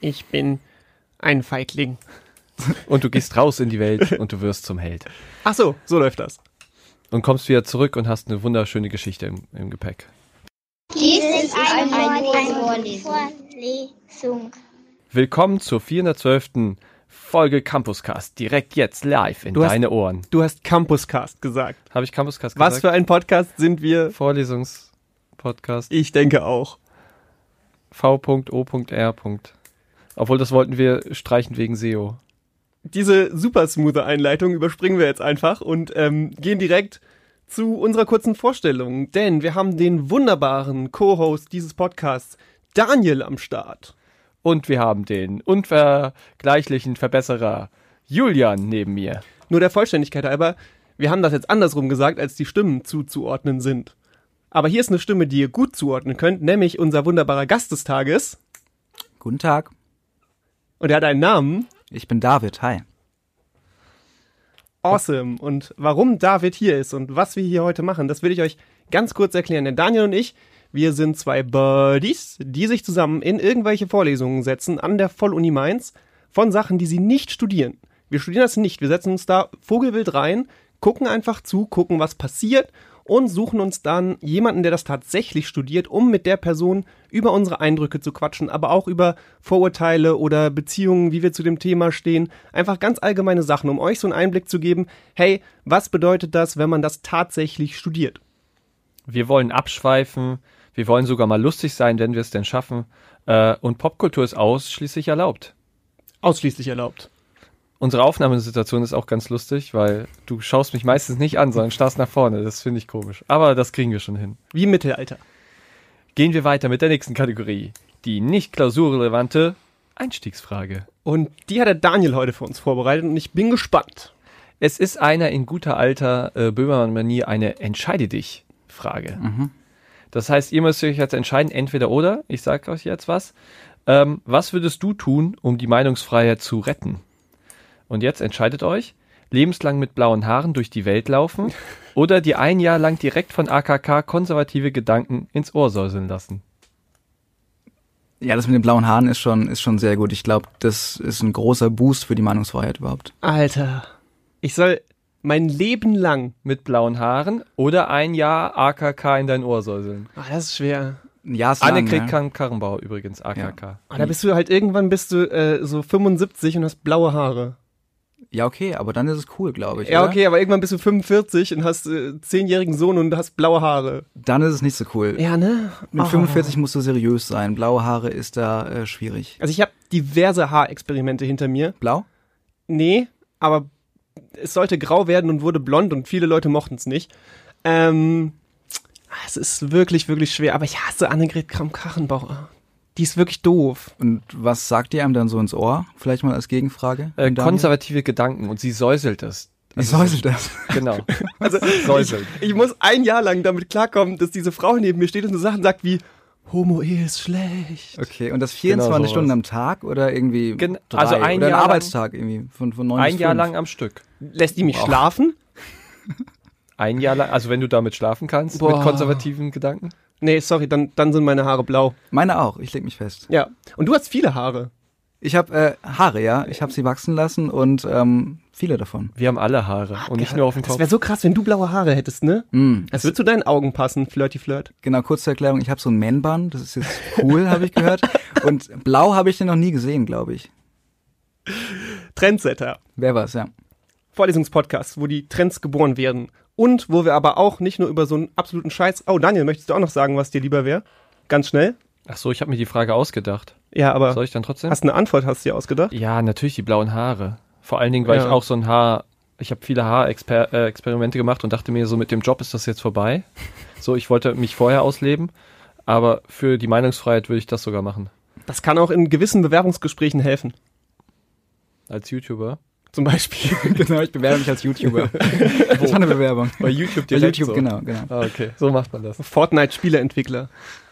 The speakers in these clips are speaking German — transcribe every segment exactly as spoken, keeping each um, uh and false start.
Ich bin ein Feigling. Und du gehst raus in die Welt und du wirst zum Held. Ach so, so läuft das. Und kommst wieder zurück und hast eine wunderschöne Geschichte im, im Gepäck. Dies ist eine, eine Vorlesung. Willkommen zur vierhundertzwölften Folge Campuscast. Direkt jetzt live in Du hast- deine Ohren. Du hast Campuscast gesagt. Habe ich Campuscast gesagt? Was für ein Podcast sind wir? Vorlesungspodcast. Ich denke auch. V O R. Obwohl, das wollten wir streichen wegen S E O. Diese super smoothe Einleitung überspringen wir jetzt einfach und ähm, gehen direkt zu unserer kurzen Vorstellung. Denn wir haben den wunderbaren Co-Host dieses Podcasts, Daniel, am Start. Und wir haben den unvergleichlichen Verbesserer Julian neben mir. Nur der Vollständigkeit halber, wir haben das jetzt andersrum gesagt, als die Stimmen zuzuordnen sind. Aber hier ist eine Stimme, die ihr gut zuordnen könnt, nämlich unser wunderbarer Gast des Tages. Guten Tag, Und er hat einen Namen. ich bin David, hi. Awesome. Und warum David hier ist und was wir hier heute machen, das will ich euch ganz kurz erklären. Denn Daniel und ich, wir sind zwei Buddies, die sich zusammen in irgendwelche Vorlesungen setzen an der Volluni Mainz von Sachen, die sie nicht studieren. Wir studieren das nicht. Wir setzen uns da vogelwild rein, gucken einfach zu, gucken, was passiert und suchen uns dann jemanden, der das tatsächlich studiert, um mit der Person über unsere Eindrücke zu quatschen, aber auch über Vorurteile oder Beziehungen, wie wir zu dem Thema stehen. Einfach ganz allgemeine Sachen, um euch so einen Einblick zu geben, hey, was bedeutet das, wenn man das tatsächlich studiert? Wir wollen abschweifen, wir wollen sogar mal lustig sein, wenn wir es denn schaffen. Äh, und Popkultur ist ausschließlich erlaubt. Ausschließlich erlaubt. Unsere Aufnahmesituation ist auch ganz lustig, weil du schaust mich meistens nicht an, sondern starrst nach vorne. Das finde ich komisch. Aber das kriegen wir schon hin. Wie im Mittelalter. Gehen wir weiter mit der nächsten Kategorie. Die nicht klausurrelevante Einstiegsfrage. Und die hat der Daniel heute für uns vorbereitet und ich bin gespannt. Es ist einer in guter alter äh, Böhmermann-Manier eine Entscheide-dich-Frage. Mhm. Das heißt, ihr müsst euch jetzt entscheiden, entweder oder. Ich sage euch jetzt was. Ähm, was würdest du tun, um die Meinungsfreiheit zu retten? Und jetzt entscheidet euch, lebenslang mit blauen Haaren durch die Welt laufen oder dir ein Jahr lang direkt von A K K konservative Gedanken ins Ohr säuseln lassen. Ja, das mit den blauen Haaren ist schon, ist schon sehr gut. Ich glaube, das ist ein großer Boost für die Meinungsfreiheit überhaupt. Alter, ich soll mein Leben lang... Mit blauen Haaren oder ein Jahr A K K in dein Ohr säuseln. Ah, das ist schwer. Ein Jahr ist lang, Annegret ne? Kramp-Karrenbauer übrigens, A K K. Ah, da bist du halt irgendwann bist du äh, so fünfundsiebzig und hast blaue Haare. Ja, okay, aber dann ist es cool, glaube ich. Ja, oder? okay, aber irgendwann bist du fünfundvierzig und hast äh, zehnjährigen Sohn und hast blaue Haare. Dann ist es nicht so cool. Ja, ne? Mit Oh. fünfundvierzig musst du seriös sein. Blaue Haare ist da äh, schwierig. Also ich habe diverse Haarexperimente hinter mir. Blau? Nee, aber es sollte grau werden und wurde blond und viele Leute mochten es nicht. Ähm, es ist wirklich, wirklich schwer. Aber ich hasse Annegret Kramp-Karrenbauer. Die ist wirklich doof. Und was sagt ihr einem dann so ins Ohr? Vielleicht mal als Gegenfrage. Äh, Daniel? konservative Gedanken und sie säuselt es. Wie säuselt das? Genau. Also Säuselt. ich, ich muss ein Jahr lang damit klarkommen, dass diese Frau neben mir steht und so Sachen sagt wie Homo-Ehe ist schlecht. Okay, und das vierundzwanzig sowas. Stunden am Tag oder irgendwie Gen- drei? also ein oder Jahr ein lang- Arbeitstag irgendwie von, von neun Ein bis Jahr fünf? lang am Stück. Lässt die mich Boah. schlafen? Ein Jahr lang, also wenn du damit schlafen kannst, Boah. mit konservativen Gedanken. Nee, sorry, dann, dann sind meine Haare blau. Meine auch, ich leg mich fest. Ja. Und du hast viele Haare. Ich habe äh, Haare, ja. Ich habe sie wachsen lassen und ähm, viele davon. Wir haben alle Haare und nicht nur auf dem Das Kopf. wäre so krass, wenn du blaue Haare hättest, ne? Mm. Das wird zu deinen Augen passen, Flirty Flirt. Genau, kurze Erklärung, ich habe so ein Man-Bun, das ist jetzt cool, habe ich gehört. Und blau habe ich den noch nie gesehen, glaube ich. Trendsetter. Wer war's, ja. Vorlesungspodcast, wo die Trends geboren werden. Und wo wir aber auch nicht nur über so einen absoluten Scheiß... Oh, Daniel, möchtest du auch noch sagen, was dir lieber wäre? Ganz schnell. Ach so, ich habe mir die Frage ausgedacht. Ja, aber Soll ich dann trotzdem? hast du eine Antwort, hast du dir ausgedacht? Ja, natürlich die blauen Haare. Vor allen Dingen, weil Ja. ich auch so ein Haar... Ich habe viele Haarexperimente gemacht und dachte mir, so mit dem Job ist das jetzt vorbei. So, ich wollte mich vorher ausleben. Aber für die Meinungsfreiheit würde ich das sogar machen. Das kann auch in gewissen Bewerbungsgesprächen helfen. Als YouTuber. Zum Beispiel. Genau, ich bewerbe mich als YouTuber. Das war eine Bewerbung. Bei YouTube Bei direkt YouTube, so. genau, genau. Ah, okay, so macht man das. Fortnite-Spieleentwickler.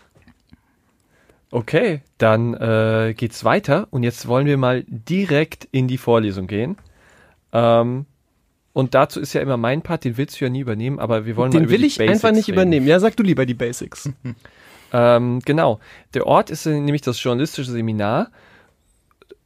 Okay, dann äh, geht's weiter und jetzt wollen wir mal direkt in die Vorlesung gehen. Ähm, und dazu ist ja immer mein Part, den willst du ja nie übernehmen, aber wir wollen mal Den über will die ich Basics einfach nicht reden. übernehmen. Ja, sag du lieber die Basics. Ähm, genau, der Ort ist äh, nämlich das journalistische Seminar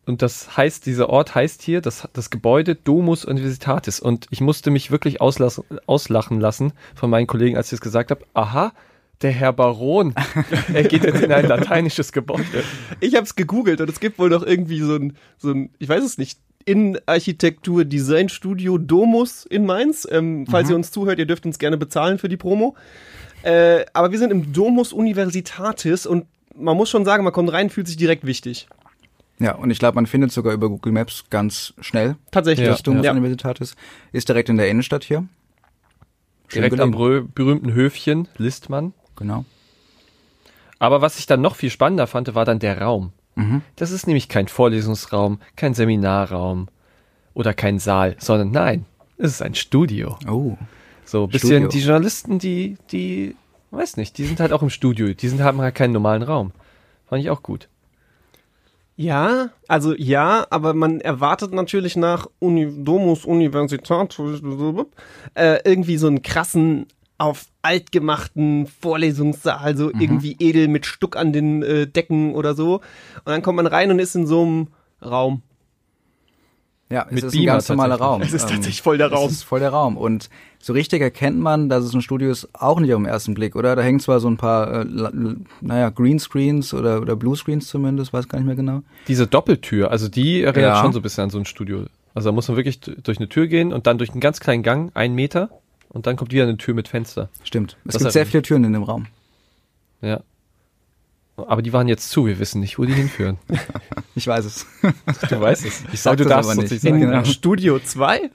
und das heißt, dieser Ort heißt hier, das, das Gebäude Domus Universitatis. Und ich musste mich wirklich auslassen, auslachen lassen von meinen Kollegen, als ich es gesagt habe. Aha, der Herr Baron, er geht jetzt in ein lateinisches Gebäude. Ich habe es gegoogelt und es gibt wohl noch irgendwie so ein, so ein, ich weiß es nicht, Innenarchitektur Designstudio Domus in Mainz. Ähm, falls Mhm. ihr uns zuhört, ihr dürft uns gerne bezahlen für die Promo. Äh, aber wir sind im Domus Universitatis und man muss schon sagen, man kommt rein, fühlt sich direkt wichtig. Ja, und ich glaube, man findet sogar über Google Maps ganz schnell. Tatsächlich. Ja, Das Domus ja. Universitatis ist direkt in der Innenstadt hier. Schön Direkt am gelegen. berüh- berühmten Höfchen, Listmann. Genau. Aber was ich dann noch viel spannender fand, war dann der Raum. Mhm. Das ist nämlich kein Vorlesungsraum, kein Seminarraum oder kein Saal, sondern nein, es ist ein Studio. Oh. So ein bisschen Studio. die Journalisten, die, die, weiß nicht, die sind halt auch im Studio. Die sind, haben halt keinen normalen Raum. Fand ich auch gut. Ja, also ja, aber man erwartet natürlich nach Uni Domus Universitatis äh, irgendwie so einen krassen, auf alt gemachten Vorlesungssaal, so Mhm. irgendwie edel mit Stuck an den äh, Decken oder so. Und dann kommt man rein und ist in so einem Raum. Ja, es Mit ist Beamer ein ganz normaler tatsächlich. Raum. Es ist Ähm, tatsächlich voll der Raum. Es ist voll der Raum. Und so richtig erkennt man, dass es ein Studio ist, auch nicht auf den ersten Blick, oder? Da hängen zwar so ein paar, äh, la- l- naja, Greenscreens oder, oder Bluescreens zumindest, weiß gar nicht mehr genau. Diese Doppeltür, also die erinnert Ja. schon so ein bisschen an so ein Studio. Also da muss man wirklich d- durch eine Tür gehen und dann durch einen ganz kleinen Gang, einen Meter, und dann kommt wieder eine Tür mit Fenster. Stimmt. Es Das gibt hat- sehr viele Türen in dem Raum. Ja. Aber die waren jetzt zu, wir wissen nicht, wo die hinführen. Ich weiß es. Du weißt es. Ich sag du das darfst aber es nicht. nicht sagen. In genau. Studio zwei?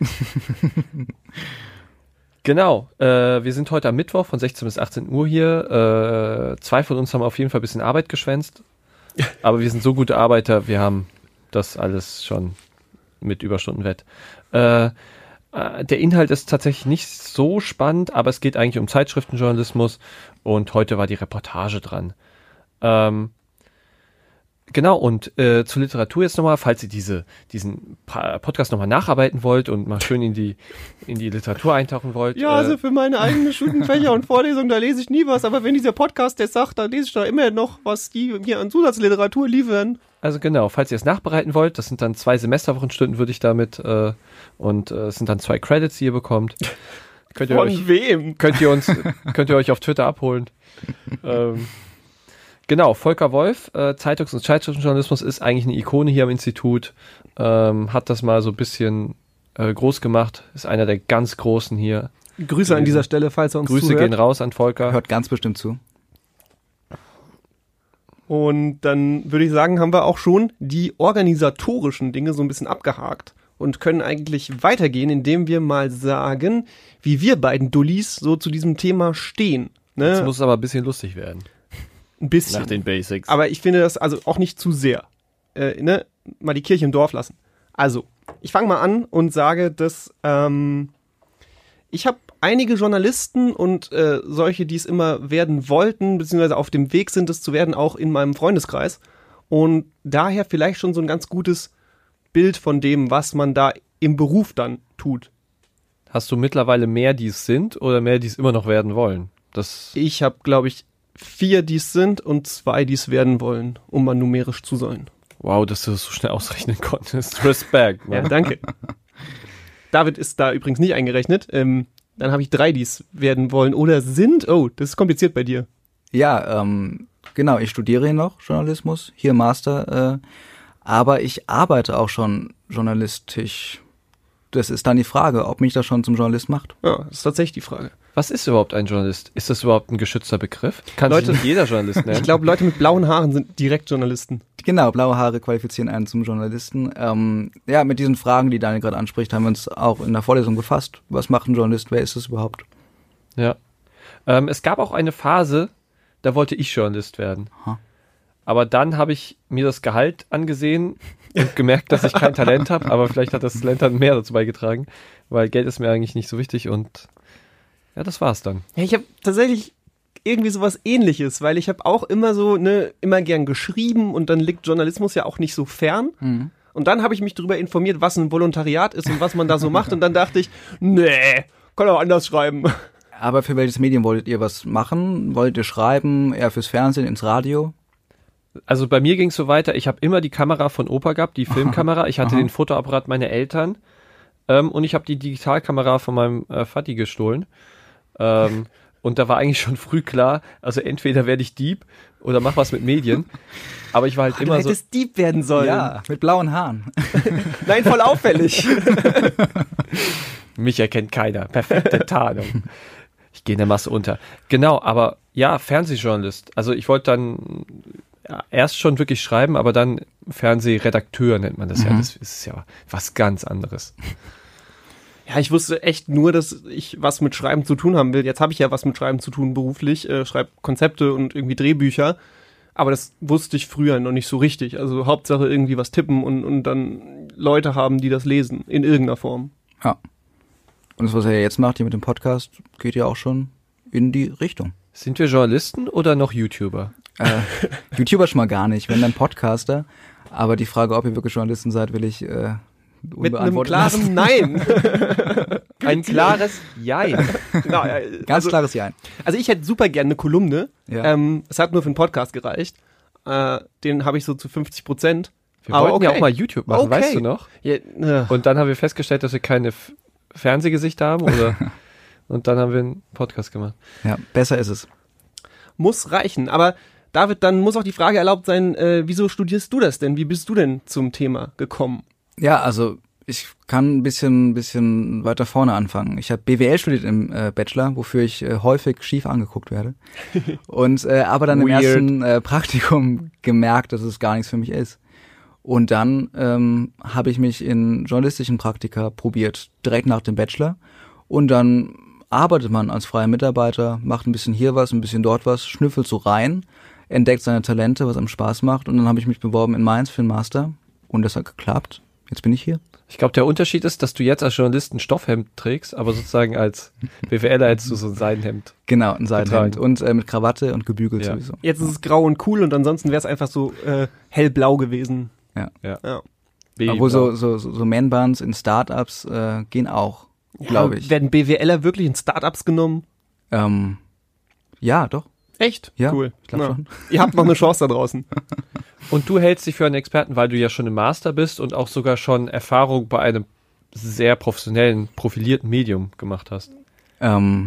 Genau, äh, wir sind heute am Mittwoch von sechzehn bis achtzehn Uhr hier. Äh, zwei von uns haben auf jeden Fall ein bisschen Arbeit geschwänzt. Aber wir sind so gute Arbeiter, wir haben das alles schon mit Überstunden wett. Äh, äh, der Inhalt ist tatsächlich nicht so spannend, aber es geht eigentlich um Zeitschriftenjournalismus und heute war die Reportage dran. Ähm, Genau, und äh, zur Literatur jetzt nochmal, falls ihr diese, diesen pa- Podcast nochmal nacharbeiten wollt und mal schön in die, in die Literatur eintauchen wollt. Ja, äh, also für meine eigenen Studienfächer und Vorlesungen, da lese ich nie was, aber wenn dieser Podcast das sagt, dann lese ich da immer noch, was die mir an Zusatzliteratur liefern. Also genau, falls ihr es nachbereiten wollt, das sind dann zwei Semesterwochenstunden, würde ich damit, äh, und äh, es sind dann zwei Credits, die ihr bekommt. Könnt ihr Von euch, wem? könnt ihr uns, könnt ihr euch auf Twitter abholen. ähm, genau, Volker Wolf, äh, Zeitungs- und Zeitschriftenjournalismus ist eigentlich eine Ikone hier am Institut, ähm, hat das mal so ein bisschen äh, groß gemacht, ist einer der ganz Großen hier. Grüße an dieser Stelle, falls er uns Grüße zuhört. gehen raus an Volker. Hört ganz bestimmt zu. Und dann würde ich sagen, haben wir auch schon die organisatorischen Dinge so ein bisschen abgehakt und können eigentlich weitergehen, indem wir mal sagen, wie wir beiden Dullis so zu diesem Thema stehen. Ne? Jetzt muss es aber ein bisschen lustig werden. Ein bisschen. Nach den Basics. Aber ich finde das also auch nicht zu sehr. Äh, ne? Mal die Kirche im Dorf lassen. Also, ich fange mal an und sage, dass ähm, ich habe einige Journalisten und äh, solche, die es immer werden wollten, beziehungsweise auf dem Weg sind, es zu werden, auch in meinem Freundeskreis. Und daher vielleicht schon so ein ganz gutes Bild von dem, was man da im Beruf dann tut. Hast du mittlerweile mehr, die es sind, oder mehr, die es immer noch werden wollen? Das Ich habe, glaube ich, vier, die es sind und zwei, die es werden wollen, um mal numerisch zu sein. wow, dass du das so schnell ausrechnen konntest. Respekt. Ja, Mann. danke. David ist da übrigens nicht eingerechnet. Ähm, dann habe ich drei, die es werden wollen oder sind. Oh, das ist kompliziert bei dir. Ja, ähm, genau, ich studiere hier noch Journalismus, hier Master, äh, aber ich arbeite auch schon journalistisch. Das ist dann die Frage, ob mich das schon zum Journalist macht. Ja, das ist tatsächlich die Frage. Was ist überhaupt ein Journalist? Ist das überhaupt ein geschützter Begriff? Kann Leute- sich nicht jeder Journalist nennen? Ich glaube, Leute mit blauen Haaren sind direkt Journalisten. Genau, blaue Haare qualifizieren einen zum Journalisten. Ähm, ja, mit diesen Fragen, die Daniel gerade anspricht, haben wir uns auch in der Vorlesung befasst. Was macht ein Journalist? Wer ist es überhaupt? Ja. Ähm, es gab auch eine Phase, da wollte ich Journalist werden. Aha. Aber dann habe ich mir das Gehalt angesehen und gemerkt, dass ich kein Talent habe, aber vielleicht hat das Talent dann mehr dazu beigetragen, weil Geld ist mir eigentlich nicht so wichtig und ja, das war's dann. Ja, ich habe tatsächlich irgendwie sowas Ähnliches, weil ich habe auch immer so, ne, immer gern geschrieben und dann liegt Journalismus ja auch nicht so fern. Mhm. Und dann habe ich mich darüber informiert, was ein Volontariat ist und was man da so macht. Und dann dachte ich, nee, kann auch anders schreiben. Aber für welches Medium wolltet ihr was machen? Wollt ihr schreiben? Eher fürs Fernsehen, ins Radio? Also bei mir ging es so weiter, ich habe immer die Kamera von Opa gehabt, die Filmkamera, ich hatte Aha. den Fotoapparat meiner Eltern ähm, und ich habe die Digitalkamera von meinem äh, Vati gestohlen. Ähm, und da war eigentlich schon früh klar, also entweder werde ich Dieb oder mach was mit Medien. Aber ich war halt Du immer so... hättest Dieb werden sollen. Ja, mit blauen Haaren. Nein, voll auffällig. Mich erkennt keiner. Perfekte Tarnung. Ich gehe in der Masse unter. Genau, aber ja, Fernsehjournalist. Also ich wollte dann ja, erst schon wirklich schreiben, aber dann Fernsehredakteur nennt man das ja. Mhm. Das ist ja was ganz anderes. Ja, ich wusste echt nur, dass ich was mit Schreiben zu tun haben will. Jetzt habe ich ja was mit Schreiben zu tun beruflich, äh, schreibe Konzepte und irgendwie Drehbücher. Aber das wusste ich früher noch nicht so richtig. Also Hauptsache irgendwie was tippen und, und dann Leute haben, die das lesen, in irgendeiner Form. Ja. Und das, was er jetzt macht, hier mit dem Podcast, geht ja auch schon in die Richtung. Sind wir Journalisten oder noch YouTuber? Äh, YouTuber schon mal gar nicht, wenn dann Podcaster. Aber die Frage, ob ihr wirklich Journalisten seid, will ich äh, Mit einem unbeantwortet klaren lassen. Nein. Ein klares Jein. Na, ja, Ganz also, klares Ja. also ich hätte super gerne eine Kolumne. Ja. Ähm, es hat nur für einen Podcast gereicht. Äh, den habe ich so zu fünfzig Prozent. Wir Aber wollten ja okay. auch mal YouTube machen, Okay. weißt du noch? Ja, äh, Und dann haben wir festgestellt, dass wir keine F- Fernsehgesichter haben, oder? Und dann haben wir einen Podcast gemacht. Ja, besser ist es. muss reichen. Aber David, dann muss auch die Frage erlaubt sein, äh, wieso studierst du das denn? Wie bist du denn zum Thema gekommen? Ja, also ich kann ein bisschen, bisschen weiter vorne anfangen. Ich habe B W L studiert im äh, Bachelor, wofür ich äh, häufig schief angeguckt werde. Und äh, aber dann im Weird. ersten äh, Praktikum gemerkt, dass es gar nichts für mich ist. Und dann ähm, habe ich mich in journalistischen Praktika probiert, direkt nach dem Bachelor. Und dann arbeitet man als freier Mitarbeiter, macht ein bisschen hier was, ein bisschen dort was, schnüffelt so rein, entdeckt seine Talente, was einem Spaß macht. Und dann habe ich mich beworben in Mainz für den Master. Und das hat geklappt. Jetzt bin ich hier. Ich glaube, der Unterschied ist, dass du jetzt als Journalist ein Stoffhemd trägst, aber sozusagen als BWLer hättest du so ein Seidenhemd. Genau, ein Seidenhemd. Getragen. Und äh, mit Krawatte und gebügelt Ja. sowieso. Jetzt ist es grau und cool und ansonsten wäre es einfach so äh, hellblau gewesen. Ja. Ja. Ja. Obwohl so, so, so, so Man-Buns in Startups äh, gehen auch, glaube ich. Werden BWLer wirklich in Startups genommen? Ähm, ja, doch. Echt? Ja, Cool. ich glaub Na, schon. Ihr habt noch eine Chance da draußen. Und du hältst dich für einen Experten, weil du ja schon im Master bist und auch sogar schon Erfahrung bei einem sehr professionellen, profilierten Medium gemacht hast. Ähm,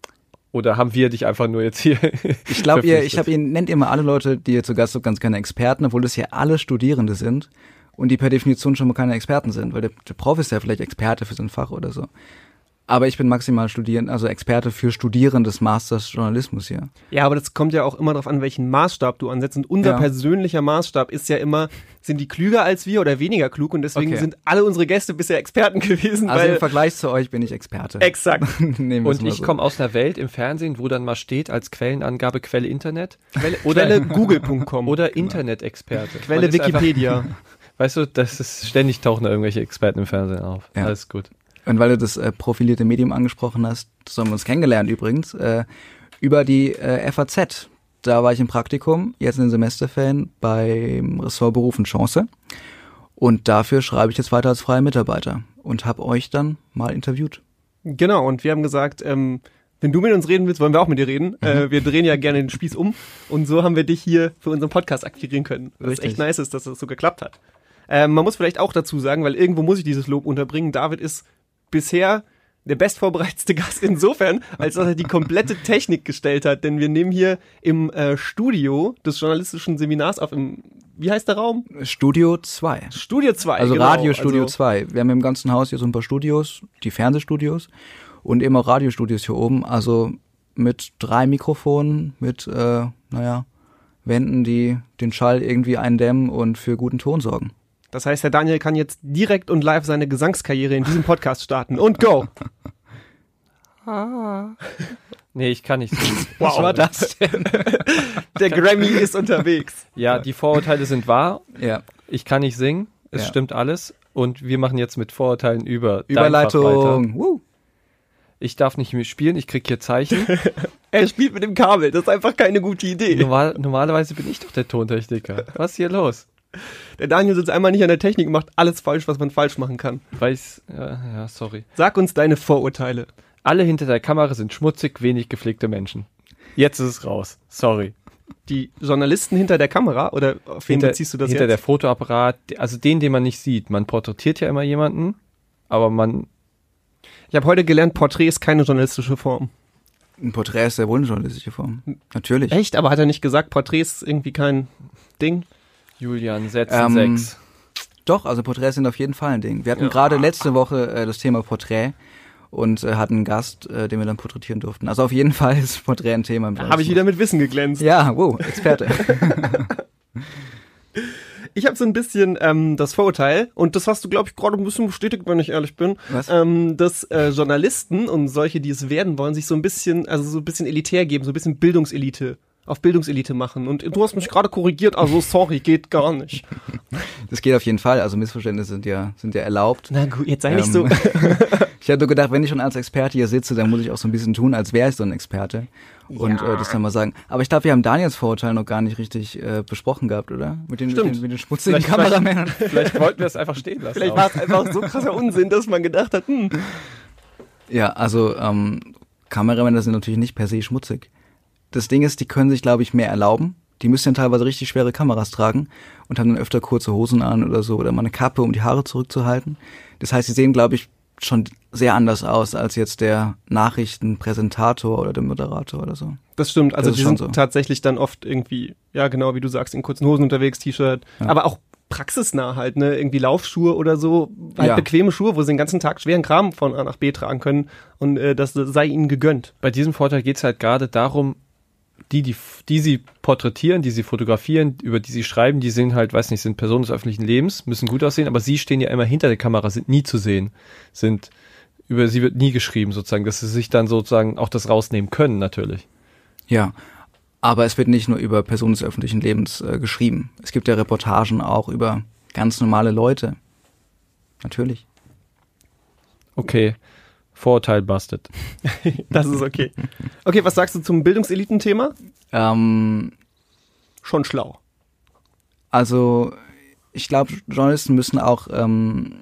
Oder haben wir dich einfach nur jetzt hier ich glaube, ihr, ich verpflichtet? habe ihr nennt immer alle Leute, die ihr zu Gast habt, ganz keine Experten, obwohl das ja alle Studierende sind und die per Definition schon mal keine Experten sind, weil der, der Prof ist ja vielleicht Experte für sein Fach oder so. Aber ich bin maximal Studierend, also Experte für Studierende des Masters Journalismus hier. Ja, aber das kommt ja auch immer darauf an, welchen Maßstab du ansetzt. Und unser Ja. persönlicher Maßstab ist ja immer, sind die klüger als wir oder weniger klug? Und deswegen Okay. sind alle unsere Gäste bisher Experten gewesen. Also weil im Vergleich zu euch bin ich Experte. Exakt. Nehmen wir es Und mal ich so. komme aus einer Welt im Fernsehen, wo dann mal steht als Quellenangabe Quelle Internet Quelle, Oder- Quelle google punkt com. oder Internet-Experte. Quelle Man ist einfach- Wikipedia. Weißt du, das ist ständig tauchen da irgendwelche Experten im Fernsehen auf. Ja. Alles gut. Und weil du das äh, profilierte Medium angesprochen hast, so haben wir uns kennengelernt übrigens, äh, über die äh, F A Z. Da war ich im Praktikum, jetzt in den Semesterferien beim Ressort Beruf und Chance. Und dafür schreibe ich jetzt weiter als freier Mitarbeiter und habe euch dann mal interviewt. Genau, und wir haben gesagt, ähm, wenn du mit uns reden willst, wollen wir auch mit dir reden. Mhm. Äh, wir drehen ja gerne den Spieß um. Und so haben wir dich hier für unseren Podcast akquirieren können. Was Richtig. echt nice ist, dass das so geklappt hat. Ähm, man muss vielleicht auch dazu sagen, weil irgendwo muss ich dieses Lob unterbringen, David ist bisher der bestvorbereitete Gast insofern, als dass er die komplette Technik gestellt hat. Denn wir nehmen hier im äh, Studio des journalistischen Seminars auf, im, wie heißt der Raum? Studio zwei. Studio zwei. Also genau. Radiostudio Also, zwei. Wir haben im ganzen Haus hier so ein paar Studios, die Fernsehstudios und eben auch Radiostudios hier oben. Also mit drei Mikrofonen, mit, äh, naja, Wänden, die den Schall irgendwie eindämmen und für guten Ton sorgen. Das heißt, der Daniel kann jetzt direkt und live seine Gesangskarriere in diesem Podcast starten. Und go! Nee, ich kann nicht singen. Wow. Was war das denn? Der Grammy ist unterwegs. Ja, die Vorurteile sind wahr. Ja. Ich kann nicht singen. Es Ja. stimmt alles. Und wir machen jetzt mit Vorurteilen über dein Fach weiter. Überleitung. Woo. Ich darf nicht mehr spielen, ich krieg hier Zeichen. Er spielt mit dem Kabel. Das ist einfach keine gute Idee. Normal, normalerweise bin ich doch der Tontechniker. Was ist hier los? Der Daniel sitzt einmal nicht an der Technik und macht alles falsch, was man falsch machen kann. Weiß, ja, ja, sorry. Sag uns deine Vorurteile. Alle hinter der Kamera sind schmutzig, wenig gepflegte Menschen. Jetzt ist es raus. Sorry. Die Journalisten hinter der Kamera, oder auf wen hinter, beziehst du das hinter jetzt? der Fotoapparat, also den, den man nicht sieht. Man porträtiert ja immer jemanden, aber man... Ich habe heute gelernt, Porträt ist keine journalistische Form. Ein Porträt ist sehr wohl eine journalistische Form. Natürlich. Echt? Aber hat er nicht gesagt, Porträt ist irgendwie kein Ding? Julian, Sätzen Ähm, sechs. Doch, also Porträts sind auf jeden Fall ein Ding. Wir hatten Ja. gerade letzte Woche äh, das Thema Porträt und äh, hatten einen Gast, äh, den wir dann porträtieren durften. Also auf jeden Fall ist Porträt ein Thema im Da habe ich wieder mit Wissen geglänzt. Ja, wow, Experte. Ich habe so ein bisschen ähm, das Vorurteil, und das hast du, glaube ich, gerade ein bisschen bestätigt, wenn ich ehrlich bin, Was? ähm, dass äh, Journalisten und solche, die es werden wollen, sich so ein bisschen, also so ein bisschen elitär geben, so ein bisschen Bildungselite, auf Bildungselite machen. Und du hast mich gerade korrigiert, also sorry, geht gar nicht. Das geht auf jeden Fall. Also Missverständnisse sind ja, sind ja erlaubt. Na gut, jetzt sei nicht Ähm, so. Ich hatte gedacht, wenn ich schon als Experte hier sitze, dann muss ich auch so ein bisschen tun, als wäre ich so ein Experte. Und Ja. äh, das dann mal sagen. Aber ich glaube, wir haben Daniels Vorurteil noch gar nicht richtig äh, besprochen gehabt, oder? Mit den, mit Stimmt. den, mit den schmutzigen Vielleicht- Kameramännern. Vielleicht wollten wir es einfach stehen lassen. Vielleicht auch. war es einfach so krasser Unsinn, dass man gedacht hat, hm, Ja, also ähm, Kameramänner sind natürlich nicht per se schmutzig. Das Ding ist, die können sich, glaube ich, mehr erlauben. Die müssen dann teilweise richtig schwere Kameras tragen und haben dann öfter kurze Hosen an oder so oder mal eine Kappe, um die Haare zurückzuhalten. Das heißt, sie sehen, glaube ich, schon sehr anders aus als jetzt der Nachrichtenpräsentator oder der Moderator oder so. das stimmt. Also Das ist die schon sind so. tatsächlich dann oft irgendwie, ja genau, wie du sagst, in kurzen Hosen unterwegs, T-Shirt, Ja. aber auch praxisnah halt, ne, irgendwie Laufschuhe oder so, halt Ja. bequeme Schuhe, wo sie den ganzen Tag schweren Kram von A nach B tragen können, und äh, das sei ihnen gegönnt. Bei diesem Vorteil geht es halt gerade darum, die, die, die sie porträtieren, die sie fotografieren, über die sie schreiben, die sind halt, weiß nicht, sind Personen des öffentlichen Lebens, müssen gut aussehen, aber sie stehen ja immer hinter der Kamera, sind nie zu sehen, sind, über sie wird nie geschrieben sozusagen, dass sie sich dann sozusagen auch das rausnehmen können natürlich. Ja, aber es wird nicht nur über Personen des öffentlichen Lebens äh, geschrieben. Es gibt ja Reportagen auch über ganz normale Leute. Natürlich. Okay, Vorurteil busted. Das ist okay. Okay, was sagst du zum Bildungseliten-Thema? Ähm, Schon schlau. Also ich glaube, Journalisten müssen auch ähm,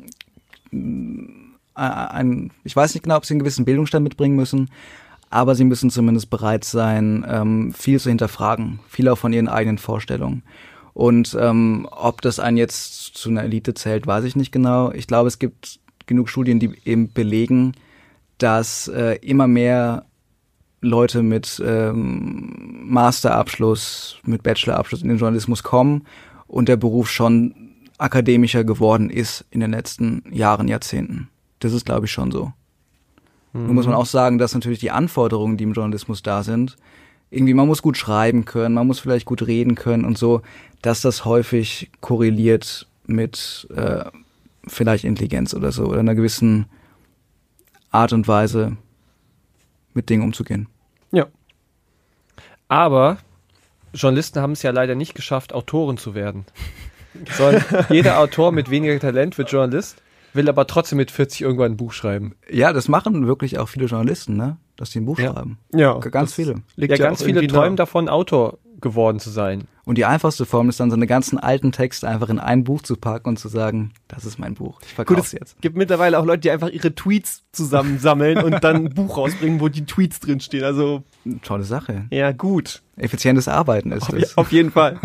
ein, ich weiß nicht genau, ob sie einen gewissen Bildungsstand mitbringen müssen, aber sie müssen zumindest bereit sein, ähm, viel zu hinterfragen, viel auch von ihren eigenen Vorstellungen. Und ähm, ob das einen jetzt zu einer Elite zählt, weiß ich nicht genau. Ich glaube, es gibt genug Studien, die eben belegen, dass äh, immer mehr Leute mit ähm, Masterabschluss, mit Bachelorabschluss in den Journalismus kommen und der Beruf schon akademischer geworden ist in den letzten Jahren, Jahrzehnten. Das ist, glaube ich, schon so. Mhm. Nun muss man auch sagen, dass natürlich die Anforderungen, die im Journalismus da sind, irgendwie, man muss gut schreiben können, man muss vielleicht gut reden können und so, dass das häufig korreliert mit äh, vielleicht Intelligenz oder so oder einer gewissen Art und Weise mit Dingen umzugehen. Ja. Aber Journalisten haben es ja leider nicht geschafft, Autoren zu werden. Sondern jeder Autor mit weniger Talent wird Journalist, will aber trotzdem mit vierzig irgendwann ein Buch schreiben. Ja, das machen wirklich auch viele Journalisten, ne? Dass sie ein Buch Ja. schreiben. Ja. Ganz das viele. liegt Ja, ganz auch viele irgendwie träumen nah. davon, Autor geworden zu sein. Und die einfachste Form ist dann, so eine ganzen alten Texte einfach in ein Buch zu packen und zu sagen, das ist mein Buch. Ich Gut, verkaufe es es jetzt. gibt mittlerweile auch Leute, die einfach ihre Tweets zusammensammeln und dann ein Buch rausbringen, wo die Tweets drinstehen. Also, Tolle Sache. ja, gut. Effizientes Arbeiten ist Auf, das. auf jeden Fall.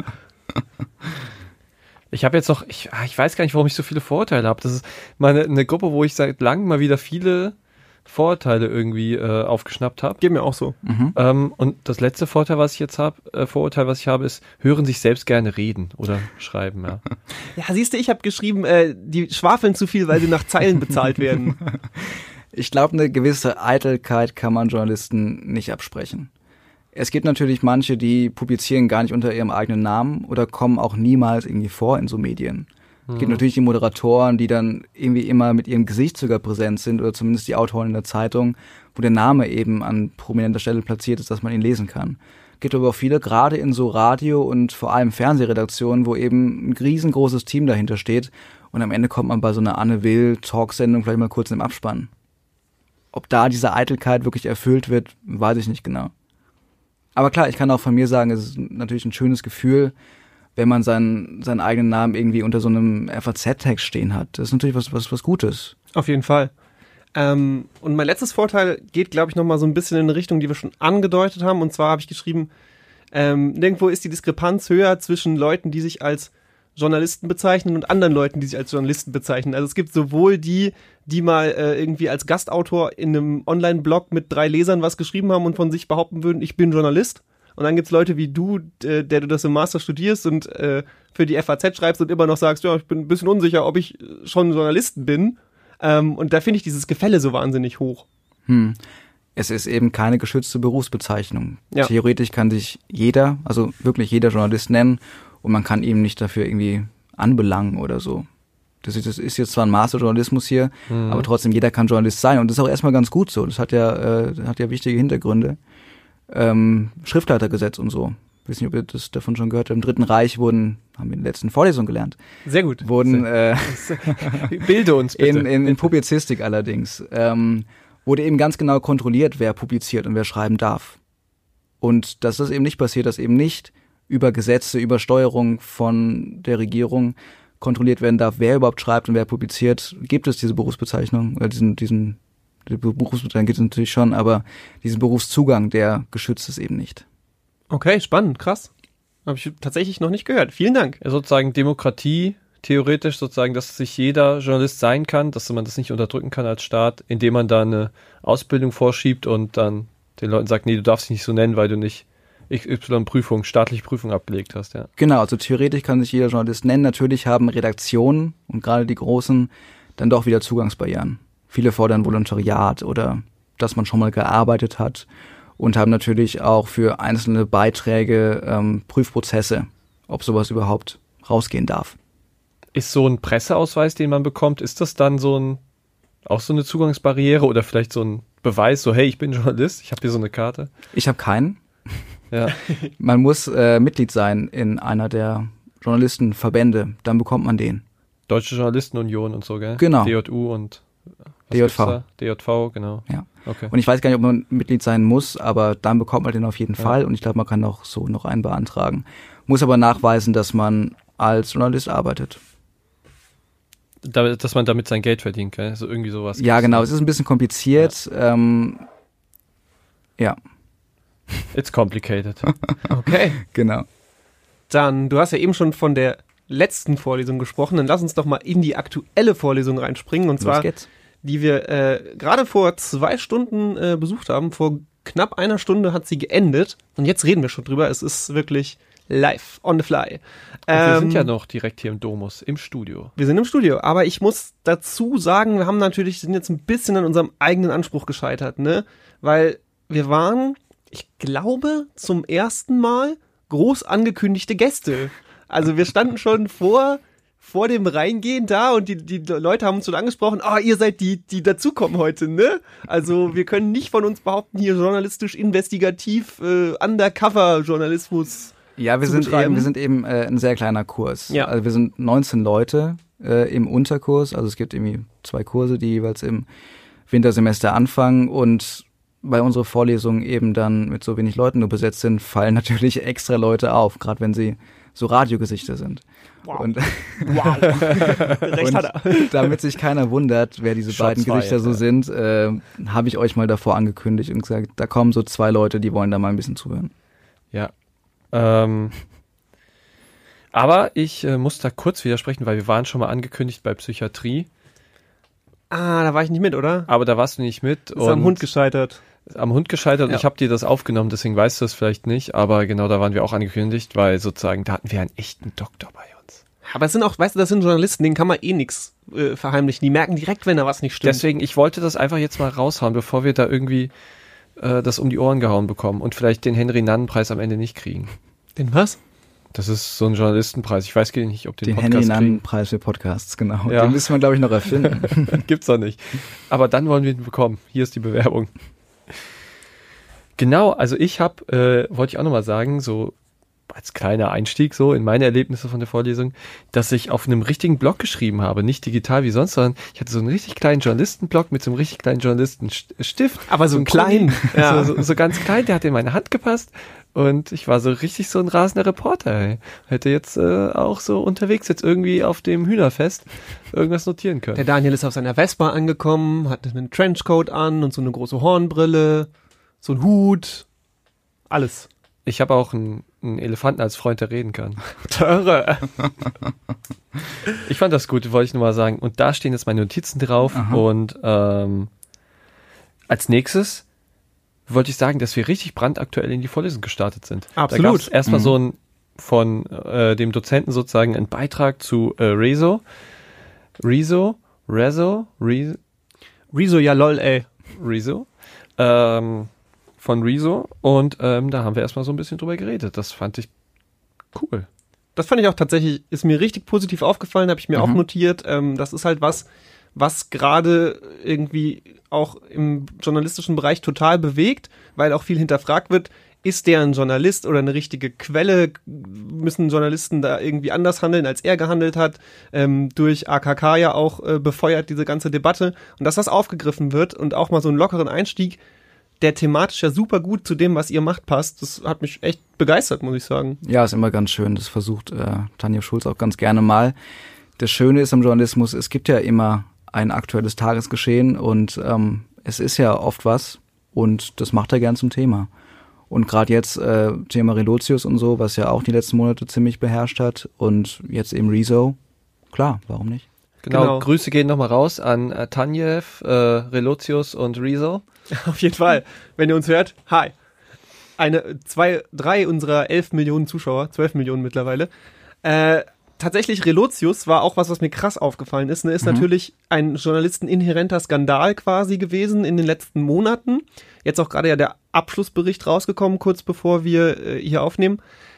Ich habe jetzt noch, ich, ah, ich weiß gar nicht, warum ich so viele Vorurteile habe. Das ist mal eine, eine Gruppe, wo ich seit langem mal wieder viele Vorurteile irgendwie äh, aufgeschnappt habe. Geht mir auch so. Mhm. Ähm, und das letzte Vorteil, was ich jetzt habe, äh, Vorurteil, was ich habe, ist, hören sich selbst gerne reden oder schreiben, ja. Ja, siehst du, ich habe geschrieben, äh, die schwafeln zu viel, weil sie nach Zeilen bezahlt werden. Ich glaube, eine gewisse Eitelkeit kann man Journalisten nicht absprechen. Es gibt natürlich manche, die publizieren gar nicht unter ihrem eigenen Namen oder kommen auch niemals irgendwie vor in so Medien. Es gibt natürlich die Moderatoren, die dann irgendwie immer mit ihrem Gesicht sogar präsent sind oder zumindest die Autoren in der Zeitung, wo der Name eben an prominenter Stelle platziert ist, dass man ihn lesen kann. Es gibt aber auch viele, gerade in so Radio- und vor allem Fernsehredaktionen, wo eben ein riesengroßes Team dahinter steht und am Ende kommt man bei so einer Anne Will-Talksendung vielleicht mal kurz im Abspann. Ob da diese Eitelkeit wirklich erfüllt wird, weiß ich nicht genau. Aber klar, ich kann auch von mir sagen, es ist natürlich ein schönes Gefühl, wenn man seinen, seinen eigenen Namen irgendwie unter so einem F A Z-Text stehen hat. Das ist natürlich was, was, was Gutes. Auf jeden Fall. Ähm, und mein letztes Vorteil geht, glaube ich, nochmal so ein bisschen in eine Richtung, die wir schon angedeutet haben. Und zwar habe ich geschrieben, ähm, nirgendwo ist die Diskrepanz höher zwischen Leuten, die sich als Journalisten bezeichnen und anderen Leuten, die sich als Journalisten bezeichnen. Also es gibt sowohl die, die mal äh, irgendwie als Gastautor in einem Online-Blog mit drei Lesern was geschrieben haben und von sich behaupten würden, ich bin Journalist. Und dann gibt's Leute wie du, äh, der du das im Master studierst und äh, für die F A Z schreibst und immer noch sagst, ja, ich bin ein bisschen unsicher, ob ich schon Journalist bin. Ähm, und da finde ich dieses Gefälle so wahnsinnig hoch. Hm. Es ist eben keine geschützte Berufsbezeichnung. Ja. Theoretisch kann sich jeder, also wirklich jeder Journalist nennen und man kann ihm nicht dafür irgendwie anbelangen oder so. Das ist, das ist jetzt zwar ein Masterjournalismus hier, mhm. aber trotzdem jeder kann Journalist sein und das ist auch erstmal ganz gut so. Das hat ja, äh, hat ja wichtige Hintergründe. Ähm, Schriftleitergesetz und so. Ich weiß nicht, ob ihr das davon schon gehört habt. Im Dritten Reich wurden, haben wir in der letzten Vorlesung gelernt. Sehr gut. Wurden, äh, Bilde uns bitte. In, in, in Publizistik allerdings, ähm, wurde eben ganz genau kontrolliert, wer publiziert und wer schreiben darf. Und dass das eben nicht passiert, dass eben nicht über Gesetze, über Steuerung von der Regierung kontrolliert werden darf, wer überhaupt schreibt und wer publiziert, gibt es diese Berufsbezeichnung, äh, diesen, diesen, die Berufsbezeichnung gibt es natürlich schon, aber diesen Berufszugang, der geschützt ist eben nicht. Okay, spannend, krass. Habe ich tatsächlich noch nicht gehört. Vielen Dank. Ja, sozusagen Demokratie, theoretisch sozusagen, dass sich jeder Journalist sein kann, dass man das nicht unterdrücken kann als Staat, indem man da eine Ausbildung vorschiebt und dann den Leuten sagt, nee, du darfst dich nicht so nennen, weil du nicht X Y-Prüfung, staatliche Prüfung abgelegt hast, ja. Genau, also theoretisch kann sich jeder Journalist nennen. Natürlich haben Redaktionen und gerade die großen dann doch wieder Zugangsbarrieren. Viele fordern Volontariat oder dass man schon mal gearbeitet hat und haben natürlich auch für einzelne Beiträge ähm, Prüfprozesse, ob sowas überhaupt rausgehen darf. Ist so ein Presseausweis, den man bekommt, ist das dann so ein auch so eine Zugangsbarriere oder vielleicht so ein Beweis, so hey, ich bin Journalist, ich habe hier so eine Karte? Ich habe keinen. Ja. Man muss äh, Mitglied sein in einer der Journalistenverbände, dann bekommt man den. Deutsche Journalistenunion und so, gell? Genau. D J U und D J V. D J V, genau. Ja. Okay. Und ich weiß gar nicht, ob man Mitglied sein muss, aber dann bekommt man den auf jeden ja. Fall und ich glaube, man kann auch so noch einen beantragen. Muss aber nachweisen, dass man als Journalist arbeitet. Da, dass man damit sein Geld verdient, gell? So irgendwie sowas. Ja, genau. Es ist ein bisschen kompliziert. Ja. Ähm, ja. It's complicated. Okay. Genau. Dann, du hast ja eben schon von der letzten Vorlesung gesprochen, dann lass uns doch mal in die aktuelle Vorlesung reinspringen. Und zwar, die wir äh, gerade vor zwei Stunden äh, besucht haben. Vor knapp einer Stunde hat sie geendet. Und jetzt reden wir schon drüber. Es ist wirklich live, on the fly. Ähm, wir sind ja noch direkt hier im Domus, im Studio. Wir sind im Studio, aber ich muss dazu sagen, wir haben natürlich, sind jetzt ein bisschen an unserem eigenen Anspruch gescheitert, ne? Weil wir waren, ich glaube, zum ersten Mal groß angekündigte Gäste. Also wir standen schon vor, vor dem Reingehen da und die, die Leute haben uns schon angesprochen, ah, oh, ihr seid die, die dazukommen heute, ne? Also wir können nicht von uns behaupten, hier journalistisch, investigativ, äh, Undercover-Journalismus Ja, wir sind eben, wir sind eben äh, ein sehr kleiner Kurs. Ja. Also wir sind neunzehn Leute äh, im Unterkurs, also es gibt irgendwie zwei Kurse, die jeweils im Wintersemester anfangen und weil unsere Vorlesungen eben dann mit so wenig Leuten nur besetzt sind, fallen natürlich extra Leute auf, gerade wenn sie so Radiogesichter sind. Wow. Und, wow. Recht und hat er. Damit sich keiner wundert, wer diese Shots beiden Gesichter so ja. sind, äh, habe ich euch mal davor angekündigt und gesagt, da kommen so zwei Leute, die wollen da mal ein bisschen zuhören. Ja. Ähm, aber ich äh, muss da kurz widersprechen, weil wir waren schon mal angekündigt bei Psychiatrie. Ah, da war ich nicht mit, oder? Aber da warst du nicht mit. Ist am Hund gescheitert. Am Hund gescheitert ja. und ich habe dir das aufgenommen, deswegen weißt du es vielleicht nicht, aber genau da waren wir auch angekündigt, weil sozusagen da hatten wir einen echten Doktor bei uns. Aber es sind auch, weißt du, das sind Journalisten, denen kann man eh nichts äh, verheimlichen, die merken direkt, wenn da was nicht stimmt. Deswegen, ich wollte das einfach jetzt mal raushauen, bevor wir da irgendwie äh, das um die Ohren gehauen bekommen und vielleicht den Henry-Nannen-Preis am Ende nicht kriegen. Den was? Das ist so ein Journalistenpreis. Ich weiß gar nicht, ob den, den Podcast kriegen. Den Henry-Nannen-Preis für Podcasts, genau. Ja. Den müssen wir, glaube ich, noch erfinden. Gibt's doch nicht. Aber dann wollen wir ihn bekommen. Hier ist die Bewerbung. Genau, also ich habe, äh, wollte ich auch nochmal sagen, so als kleiner Einstieg so in meine Erlebnisse von der Vorlesung, dass ich auf einem richtigen Blog geschrieben habe, nicht digital wie sonst, sondern ich hatte so einen richtig kleinen Journalistenblog mit so einem richtig kleinen Journalistenstift. Aber so, so klein. Ja. So, so, so ganz klein, der hat in meine Hand gepasst und ich war so richtig so ein rasender Reporter. Ey. Hätte jetzt äh, auch so unterwegs jetzt irgendwie auf dem Hühnerfest irgendwas notieren können. Der Daniel ist auf seiner Vespa angekommen, hatte einen Trenchcoat an und so eine große Hornbrille, so ein Hut, alles. Ich habe auch einen, einen Elefanten als Freund, der reden kann. Töre. Ich fand das gut, wollte ich nur mal sagen. Und da stehen jetzt meine Notizen drauf. Aha. Und ähm, als nächstes wollte ich sagen, dass wir richtig brandaktuell in die Vorlesung gestartet sind. Absolut. Da gab es erstmal Mhm. so ein von äh, dem Dozenten sozusagen einen Beitrag zu äh, Rezo. Rezo? Rezo? Rezo? Rezo, ja lol, ey. Rezo? Ähm, von Rezo. Und ähm, da haben wir erstmal so ein bisschen drüber geredet. Das fand ich cool. Das fand ich auch tatsächlich, ist mir richtig positiv aufgefallen, habe ich mir Mhm. auch notiert. Ähm, das ist halt was, was gerade irgendwie auch im journalistischen Bereich total bewegt, weil auch viel hinterfragt wird, ist der ein Journalist oder eine richtige Quelle? Müssen Journalisten da irgendwie anders handeln, als er gehandelt hat? Ähm, durch A K K ja auch äh, befeuert diese ganze Debatte. Und dass das aufgegriffen wird und auch mal so einen lockeren Einstieg, der thematisch ja super gut zu dem, was ihr macht, passt, das hat mich echt begeistert, muss ich sagen. Ja, ist immer ganz schön. Das versucht äh, Tanja Schulz auch ganz gerne mal. Das Schöne ist im Journalismus, es gibt ja immer ein aktuelles Tagesgeschehen und ähm, es ist ja oft was und das macht er gern zum Thema. Und gerade jetzt äh, Thema Relotius und so, was ja auch die letzten Monate ziemlich beherrscht hat und jetzt eben Rezo, klar, warum nicht? Genau, Genau. Grüße gehen nochmal raus an äh, Tanjev, äh, Relotius und Rezo. Auf jeden Fall, wenn ihr uns hört, hi. Eine, zwei, drei unserer elf Millionen Zuschauer, zwölf Millionen mittlerweile. Äh, tatsächlich, Relotius war auch was, was mir krass aufgefallen ist. Ne? Ist Mhm. natürlich ein journalisteninhärenter Skandal quasi gewesen in den letzten Monaten. Jetzt auch gerade ja der Abschlussbericht rausgekommen, kurz bevor wir äh, hier aufnehmen.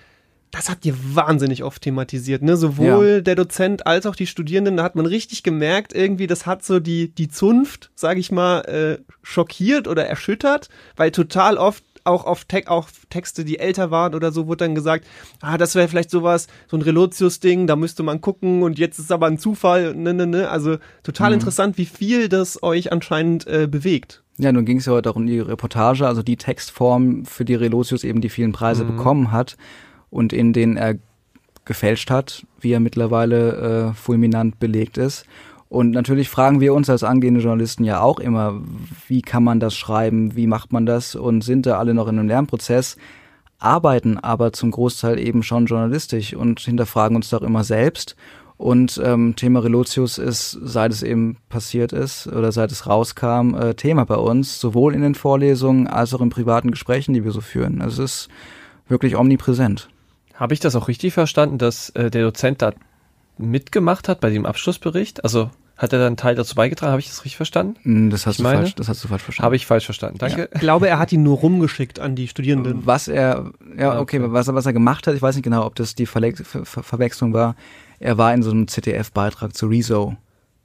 Das habt ihr wahnsinnig oft thematisiert, ne? Sowohl Ja. der Dozent als auch die Studierenden, da hat man richtig gemerkt, irgendwie, das hat so die, die Zunft, sag ich mal, äh, schockiert oder erschüttert, weil total oft auch auf, Te- auch Texte, die älter waren oder so, wurde dann gesagt, ah, das wäre vielleicht sowas, so ein Relotius-Ding, da müsste man gucken und jetzt ist aber ein Zufall, ne, ne, ne. Also total Mhm. interessant, wie viel das euch anscheinend äh, bewegt. Ja, nun ging es ja heute auch um die Reportage, also die Textform, für die Relotius eben die vielen Preise Mhm. bekommen hat und in denen er gefälscht hat, wie er mittlerweile äh, fulminant belegt ist. Und natürlich fragen wir uns als angehende Journalisten ja auch immer, wie kann man das schreiben, wie macht man das und sind da alle noch in einem Lernprozess, arbeiten aber zum Großteil eben schon journalistisch und hinterfragen uns doch immer selbst. Und ähm, Thema Relotius ist, seit es eben passiert ist oder seit es rauskam, äh, Thema bei uns, sowohl in den Vorlesungen als auch in privaten Gesprächen, die wir so führen. Also es ist wirklich omnipräsent. Habe ich das auch richtig verstanden, dass äh, der Dozent da mitgemacht hat bei dem Abschlussbericht? Also hat er da einen Teil dazu beigetragen? Habe ich das richtig verstanden? Hm, Das hast, Ich du meine, falsch, das hast du falsch verstanden. Habe ich falsch verstanden. Danke. Ich glaube, er hat ihn nur rumgeschickt an die Studierenden. Was er, ja, okay, Okay. was, er- was er gemacht hat, ich weiß nicht genau, ob das die Verle Ver Ver Verwechslung war. Er war in so einem Z D F-Beitrag zu Rezo.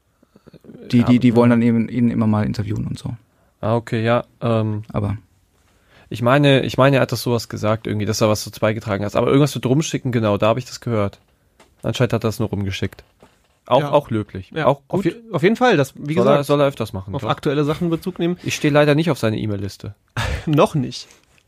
Die, die, die wollen dann eben ihn immer mal interviewen und so. Ah, okay, ja. Ähm, Aber ich meine, ich meine, er hat das sowas gesagt irgendwie, dass er was dazu beigetragen hat. Aber irgendwas mit rumschicken, genau, da habe ich das gehört. Anscheinend hat er das nur rumgeschickt. Auch, Ja. auch löblich. Ja, auch auf, gut. je, auf jeden Fall, das, wie soll, er, gesagt, soll er öfters machen. auf doch. aktuelle Sachen Bezug nehmen. Ich stehe leider nicht auf seine E-Mail-Liste. Noch nicht.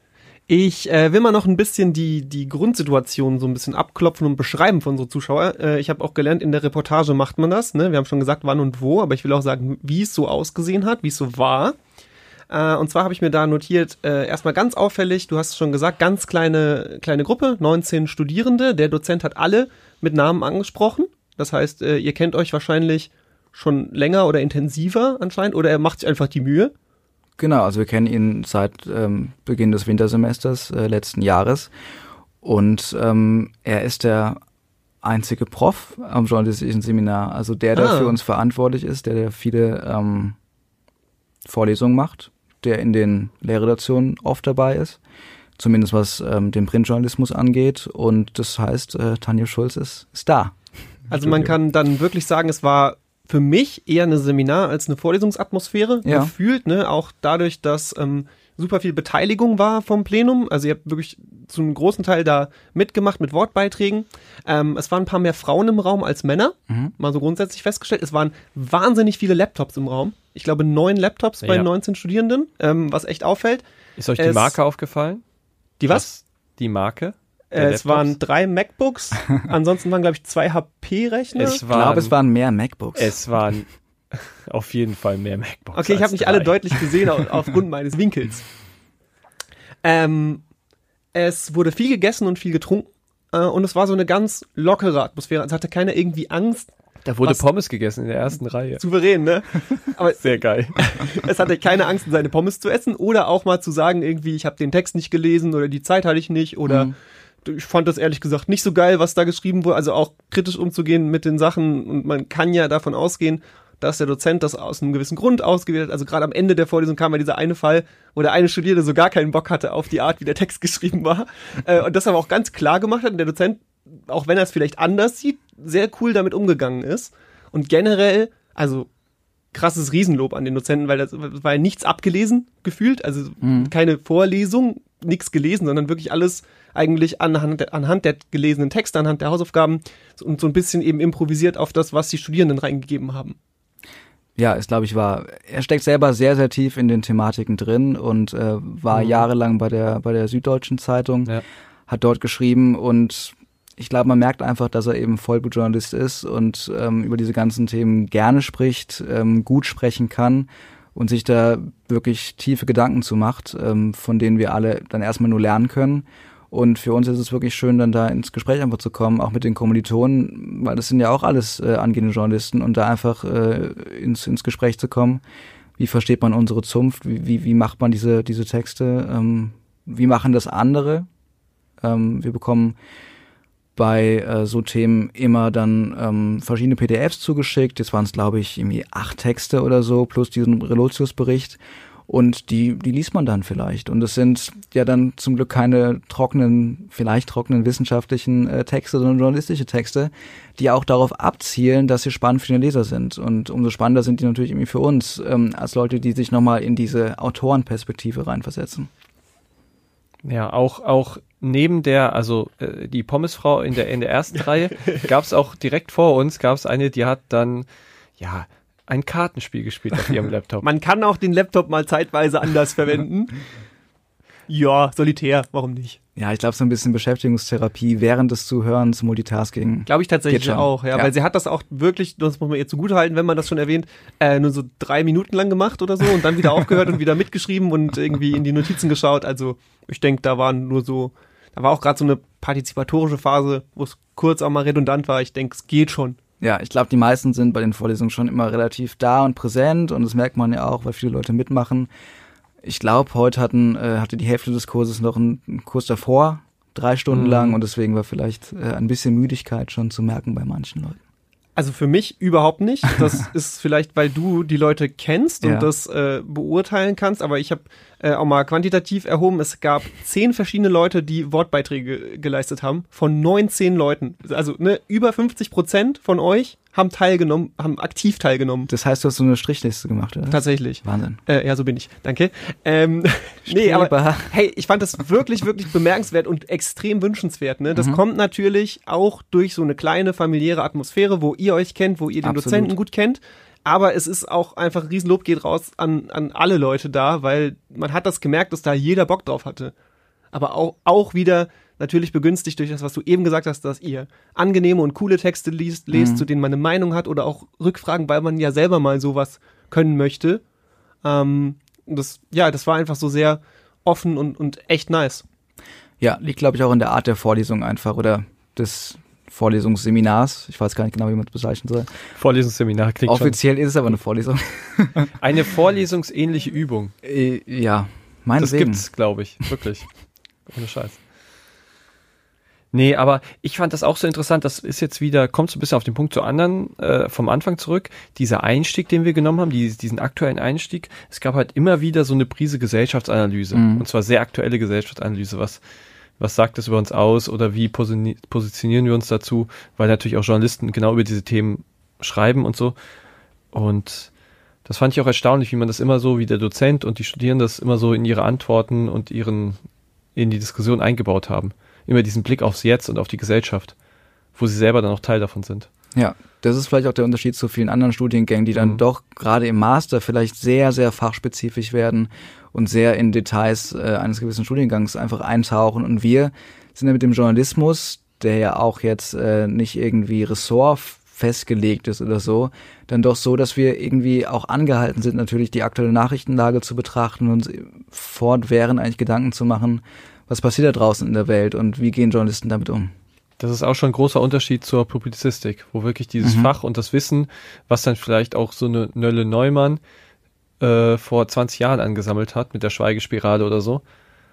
Ich äh, will mal noch ein bisschen die, die Grundsituation so ein bisschen abklopfen und beschreiben für unsere Zuschauer. Äh, ich habe auch gelernt, in der Reportage macht man das. Ne? Wir haben schon gesagt, wann und wo, aber ich will auch sagen, wie es so ausgesehen hat, wie es so war. Äh, und zwar habe ich mir da notiert, äh, erstmal ganz auffällig, du hast es schon gesagt, ganz kleine, kleine Gruppe, neunzehn Studierende. Der Dozent hat alle mit Namen angesprochen. Das heißt, äh, ihr kennt euch wahrscheinlich schon länger oder intensiver anscheinend, oder er macht sich einfach die Mühe. genau, also wir kennen ihn seit ähm, Beginn des Wintersemesters äh, letzten Jahres. Und ähm, er ist der einzige Prof am journalistischen Seminar, also der, der Ah. für uns verantwortlich ist, der, der viele ähm, Vorlesungen macht, der in den Lehrredaktionen oft dabei ist, zumindest was ähm, den Printjournalismus angeht. Und das heißt, äh, Tanja Schulz ist, ist da. Also man kann dann wirklich sagen, es war für mich eher eine Seminar als eine Vorlesungsatmosphäre Ja. gefühlt, ne? Auch dadurch, dass ähm, super viel Beteiligung war vom Plenum. Also ihr habt wirklich zu einem großen Teil da mitgemacht mit Wortbeiträgen. Ähm, es waren ein paar mehr Frauen im Raum als Männer, Mhm. mal so grundsätzlich festgestellt. Es waren wahnsinnig viele Laptops im Raum. Ich glaube neun Laptops bei Ja. neunzehn Studierenden, ähm, was echt auffällt. Ist euch die Es- Marke aufgefallen? Die was? Die Marke? Äh, der es waren Laptops? drei MacBooks, ansonsten waren glaube ich zwei H P-Rechner. Es Ich glaube, es waren mehr MacBooks. Es waren auf jeden Fall mehr MacBooks. Okay, ich als habe nicht alle drei. deutlich gesehen au- aufgrund meines Winkels. Ähm, Es wurde viel gegessen und viel getrunken. Äh, und es war so eine ganz lockere Atmosphäre. Es hatte keiner irgendwie Angst. Da wurde Was? Pommes gegessen in der ersten Reihe. Souverän, ne? Aber Sehr geil. es hatte keine Angst, seine Pommes zu essen oder auch mal zu sagen, irgendwie, ich habe den Text nicht gelesen oder die Zeit hatte ich nicht oder Mhm. ich fand das ehrlich gesagt nicht so geil, was da geschrieben wurde. Also auch kritisch umzugehen mit den Sachen. Und man kann ja davon ausgehen, dass der Dozent das aus einem gewissen Grund ausgewählt hat. Also gerade am Ende der Vorlesung kam ja dieser eine Fall, wo der eine Studierende so gar keinen Bock hatte auf die Art, wie der Text geschrieben war. Äh, und das aber auch ganz klar gemacht hat. Und der Dozent, auch wenn er es vielleicht anders sieht, sehr cool damit umgegangen ist. Und generell, also krasses Riesenlob an den Dozenten, weil das war ja nichts abgelesen gefühlt. Also Mhm. keine Vorlesung, nichts gelesen, sondern wirklich alles eigentlich anhand der, anhand der gelesenen Texte, anhand der Hausaufgaben und so ein bisschen eben improvisiert auf das, was die Studierenden reingegeben haben. Ja, es glaube ich war, er steckt selber sehr, sehr tief in den Thematiken drin und äh, war Mhm. jahrelang bei der bei der Süddeutschen Zeitung, Ja. hat dort geschrieben und ich glaube, man merkt einfach, dass er eben Vollblutjournalist ist und ähm, über diese ganzen Themen gerne spricht, ähm, gut sprechen kann und sich da wirklich tiefe Gedanken zu macht, ähm, von denen wir alle dann erstmal nur lernen können. Und für uns ist es wirklich schön, dann da ins Gespräch einfach zu kommen, auch mit den Kommilitonen, weil das sind ja auch alles äh, angehende Journalisten und da einfach äh, ins, ins Gespräch zu kommen. Wie versteht man unsere Zunft? Wie, wie, wie macht man diese, diese Texte? Ähm, wie machen das andere? Ähm, wir bekommen bei äh, so Themen immer dann ähm, verschiedene P D Fs zugeschickt. Jetzt waren es, glaube ich, irgendwie acht Texte oder so, plus diesen Relotius-Bericht. Und die, die liest man dann vielleicht. Und es sind ja dann zum Glück keine trockenen, vielleicht trockenen wissenschaftlichen äh, Texte, sondern journalistische Texte, die auch darauf abzielen, dass sie spannend für den Leser sind. Und umso spannender sind die natürlich irgendwie für uns, ähm, als Leute, die sich nochmal in diese Autorenperspektive reinversetzen. Ja, auch, auch neben der, also äh, die Pommesfrau in der, in der ersten Reihe, gab es auch direkt vor uns, gab es eine, die hat dann, ja, ein Kartenspiel gespielt auf ihrem Laptop. Man kann auch den Laptop mal zeitweise anders verwenden. Ja, solitär, warum nicht? Ja, ich glaube, so ein bisschen Beschäftigungstherapie während des Zuhörens, Multitasking. Glaube ich tatsächlich Geht schon. auch, ja, Ja. weil sie hat das auch wirklich, das muss man ihr zugutehalten, wenn man das schon erwähnt, äh, nur so drei Minuten lang gemacht oder so und dann wieder aufgehört und wieder mitgeschrieben und irgendwie in die Notizen geschaut. Also ich denke, da waren nur so, da war auch gerade so eine partizipatorische Phase, wo es kurz auch mal redundant war. Ich denke, es geht schon. Ja, ich glaube, die meisten sind bei den Vorlesungen schon immer relativ da und präsent und das merkt man ja auch, weil viele Leute mitmachen. Ich glaube, heute hatten, äh, hatte die Hälfte des Kurses noch einen, einen Kurs davor, drei Stunden Mhm. lang und deswegen war vielleicht äh, ein bisschen Müdigkeit schon zu merken bei manchen Leuten. Also für mich überhaupt nicht. Das ist vielleicht, weil du die Leute kennst und Ja. das äh, beurteilen kannst. Aber ich habe äh, auch mal quantitativ erhoben, es gab zehn verschiedene Leute, die Wortbeiträge geleistet haben. Von neunzehn Leuten. Also ne, über fünfzig Prozent von euch haben teilgenommen, haben aktiv teilgenommen. Das heißt, du hast so eine Strichliste gemacht, oder? Tatsächlich. Wahnsinn. Äh, ja, so bin ich. Danke. Ähm, nee, aber Streber. hey, ich fand das wirklich, wirklich bemerkenswert und extrem wünschenswert. Ne? Das Mhm. kommt natürlich auch durch so eine kleine familiäre Atmosphäre, wo ihr euch kennt, wo ihr den Absolut. Dozenten gut kennt. Aber es ist auch einfach, Riesenlob geht raus an, an alle Leute da, weil man hat das gemerkt, dass da jeder Bock drauf hatte. Aber auch, auch wieder natürlich begünstigt durch das, was du eben gesagt hast, dass ihr angenehme und coole Texte liest, lest, Mhm. zu denen man eine Meinung hat oder auch Rückfragen, weil man ja selber mal sowas können möchte. Ähm, das, ja, das war einfach so sehr offen und, und echt nice. Ja, liegt, glaube ich, auch in der Art der Vorlesung einfach oder des Vorlesungsseminars. Ich weiß gar nicht genau, wie man es bezeichnen soll. Vorlesungsseminar klingt Offiziell ist es aber eine Vorlesung. schon. Eine vorlesungsähnliche Übung. Äh, ja, Das meinetwegen. gibt's, glaube ich. Wirklich. Ohne Scheiß. Nee, aber ich fand das auch so interessant, das ist jetzt wieder, kommt so ein bisschen auf den Punkt zu anderen, äh, vom Anfang zurück, dieser Einstieg, den wir genommen haben, die, diesen aktuellen Einstieg, es gab halt immer wieder so eine Prise Gesellschaftsanalyse, Mhm. und zwar sehr aktuelle Gesellschaftsanalyse, was, was sagt das über uns aus oder wie posi- positionieren wir uns dazu, weil natürlich auch Journalisten genau über diese Themen schreiben und so, und das fand ich auch erstaunlich, wie man das immer so, wie der Dozent und die Studierenden das immer so in ihre Antworten und ihren, in die Diskussion eingebaut haben. Immer diesen Blick aufs Jetzt und auf die Gesellschaft, wo sie selber dann auch Teil davon sind. Ja, das ist vielleicht auch der Unterschied zu vielen anderen Studiengängen, die dann Mhm. doch gerade im Master vielleicht sehr, sehr fachspezifisch werden und sehr in Details äh, eines gewissen Studiengangs einfach eintauchen. Und wir sind ja mit dem Journalismus, der ja auch jetzt äh, nicht irgendwie Ressort festgelegt ist oder so, dann doch so, dass wir irgendwie auch angehalten sind, natürlich die aktuelle Nachrichtenlage zu betrachten und uns fortwährend eigentlich Gedanken zu machen, was passiert da draußen in der Welt und wie gehen Journalisten damit um. Das ist auch schon ein großer Unterschied zur Publizistik, wo wirklich dieses mhm. Fach und das Wissen, was dann vielleicht auch so eine Nölle Neumann äh, vor zwanzig Jahren angesammelt hat mit der Schweigespirale oder so,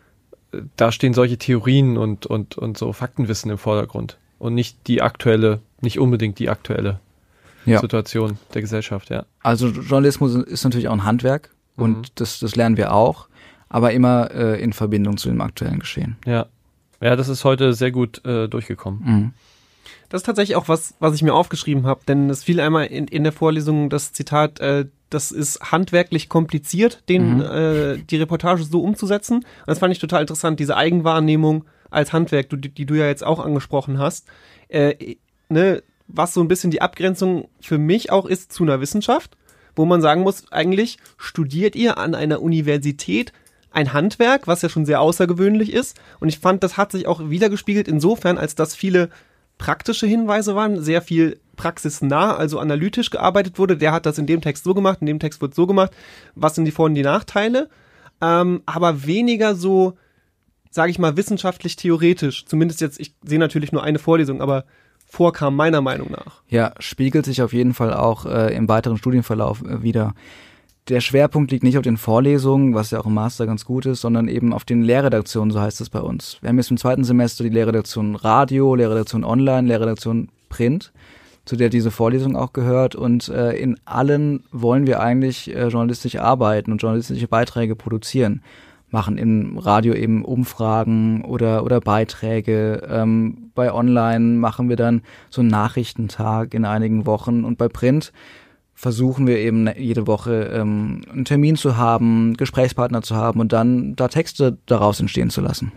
da stehen solche Theorien und, und, und so Faktenwissen im Vordergrund und nicht die aktuelle, nicht unbedingt die aktuelle ja. Situation der Gesellschaft, ja. Also Journalismus ist natürlich auch ein Handwerk und mhm. das, das lernen wir auch, aber immer äh, in Verbindung zu dem aktuellen Geschehen. Ja, ja, das ist heute sehr gut äh, durchgekommen. Mhm. Das ist tatsächlich auch was, was ich mir aufgeschrieben habe, denn es fiel einmal in, in der Vorlesung das Zitat, äh, das ist handwerklich kompliziert, den mhm. äh, die Reportage so umzusetzen. Und das fand ich total interessant, diese Eigenwahrnehmung als Handwerk, du, die, die du ja jetzt auch angesprochen hast, äh, ne, was so ein bisschen die Abgrenzung für mich auch ist zu einer Wissenschaft, wo man sagen muss, eigentlich studiert ihr an einer Universität ein Handwerk, was ja schon sehr außergewöhnlich ist. Und ich fand, das hat sich auch wiedergespiegelt insofern, als dass viele praktische Hinweise waren, sehr viel praxisnah, also analytisch gearbeitet wurde. Der hat das in dem Text so gemacht, in dem Text wird so gemacht. Was sind die Vor- und die Nachteile? Ähm, aber weniger so, sage ich mal, wissenschaftlich-theoretisch. Zumindest jetzt, ich sehe natürlich nur eine Vorlesung, aber vorkam meiner Meinung nach. Ja, spiegelt sich auf jeden Fall auch äh, im weiteren Studienverlauf äh, wieder. Der Schwerpunkt liegt nicht auf den Vorlesungen, was ja auch im Master ganz gut ist, sondern eben auf den Lehrredaktionen, so heißt es bei uns. Wir haben jetzt im zweiten Semester die Lehrredaktion Radio, Lehrredaktion Online, Lehrredaktion Print, zu der diese Vorlesung auch gehört. Und äh, in allen wollen wir eigentlich äh, journalistisch arbeiten und journalistische Beiträge produzieren. Machen im Radio eben Umfragen oder oder Beiträge. Ähm, bei Online machen wir dann so einen Nachrichtentag in einigen Wochen. Und bei Print versuchen wir eben jede Woche ähm, einen Termin zu haben, Gesprächspartner zu haben und dann da Texte daraus entstehen zu lassen.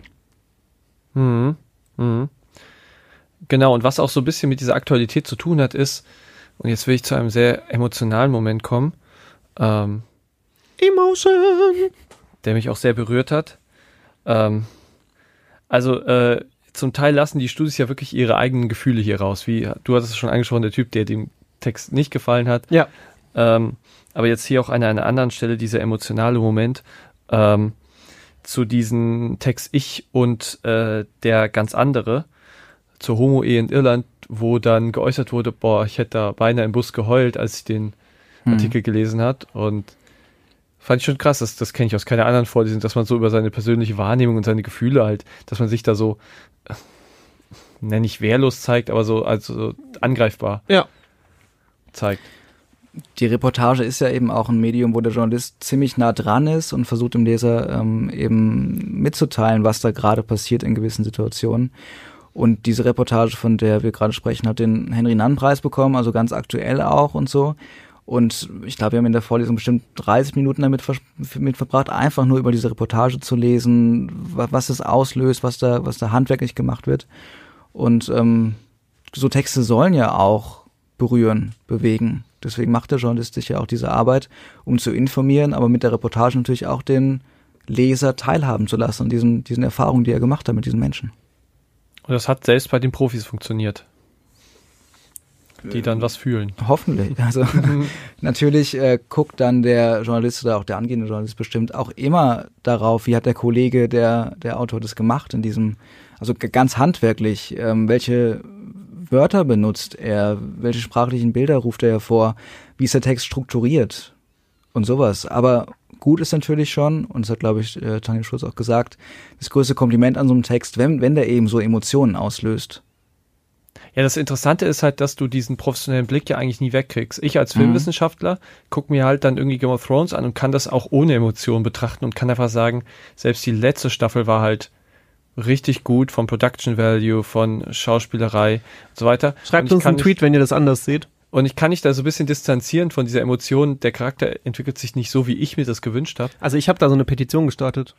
Mhm. Mhm. Genau, und was auch so ein bisschen mit dieser Aktualität zu tun hat, ist, und jetzt will ich zu einem sehr emotionalen Moment kommen, ähm, Emotion, der mich auch sehr berührt hat. Ähm, also äh, zum Teil lassen die Studis ja wirklich ihre eigenen Gefühle hier raus, wie du hattest es schon angesprochen, der Typ, der dem Text nicht gefallen hat. Ja. Ähm, aber jetzt hier auch an einer anderen Stelle dieser emotionale Moment ähm, zu diesem Text Ich und äh, der ganz andere zur Homo-Ehe in Irland, wo dann geäußert wurde, boah, ich hätte da beinahe im Bus geheult, als ich den hm. Artikel gelesen hat und fand ich schon krass, das, das kenne ich aus keiner anderen Vorlesung, dass man so über seine persönliche Wahrnehmung und seine Gefühle halt, dass man sich da so, äh, nenne ich wehrlos zeigt, aber so also so angreifbar. Ja. zeigt. Die Reportage ist ja eben auch ein Medium, wo der Journalist ziemlich nah dran ist und versucht dem Leser ähm, eben mitzuteilen, was da gerade passiert in gewissen Situationen. Und diese Reportage, von der wir gerade sprechen, hat den Henry-Nann-Preis bekommen, also ganz aktuell auch und so. Und ich glaube, wir haben in der Vorlesung bestimmt dreißig Minuten damit ver- mit verbracht, einfach nur über diese Reportage zu lesen, was es auslöst, was da, was da handwerklich gemacht wird. Und ähm, so Texte sollen ja auch berühren, bewegen. Deswegen macht der Journalist ja auch diese Arbeit, um zu informieren, aber mit der Reportage natürlich auch den Leser teilhaben zu lassen und diesen, diesen Erfahrungen, die er gemacht hat mit diesen Menschen. Und das hat selbst bei den Profis funktioniert, die dann was fühlen. Hoffentlich. Also natürlich äh, guckt dann der Journalist oder auch der angehende Journalist bestimmt auch immer darauf, wie hat der Kollege, der der Autor das gemacht in diesem, also ganz handwerklich, ähm, welche Wörter benutzt er, welche sprachlichen Bilder ruft er hervor, wie ist der Text strukturiert und sowas. Aber gut ist natürlich schon, und das hat, glaube ich, äh, Tanja Schulz auch gesagt, das größte Kompliment an so einem Text, wenn, wenn der eben so Emotionen auslöst. Ja, das Interessante ist halt, dass du diesen professionellen Blick ja eigentlich nie wegkriegst. Ich als Filmwissenschaftler gucke mir halt dann irgendwie Game of Thrones an und kann das auch ohne Emotionen betrachten und kann einfach sagen, selbst die letzte Staffel war halt richtig gut vom Production Value, von Schauspielerei und so weiter. Schreibt uns einen Tweet, wenn ihr das anders seht. Und ich kann mich da so ein bisschen distanzieren von dieser Emotion. Der Charakter entwickelt sich nicht so, wie ich mir das gewünscht habe. Also ich habe da so eine Petition gestartet.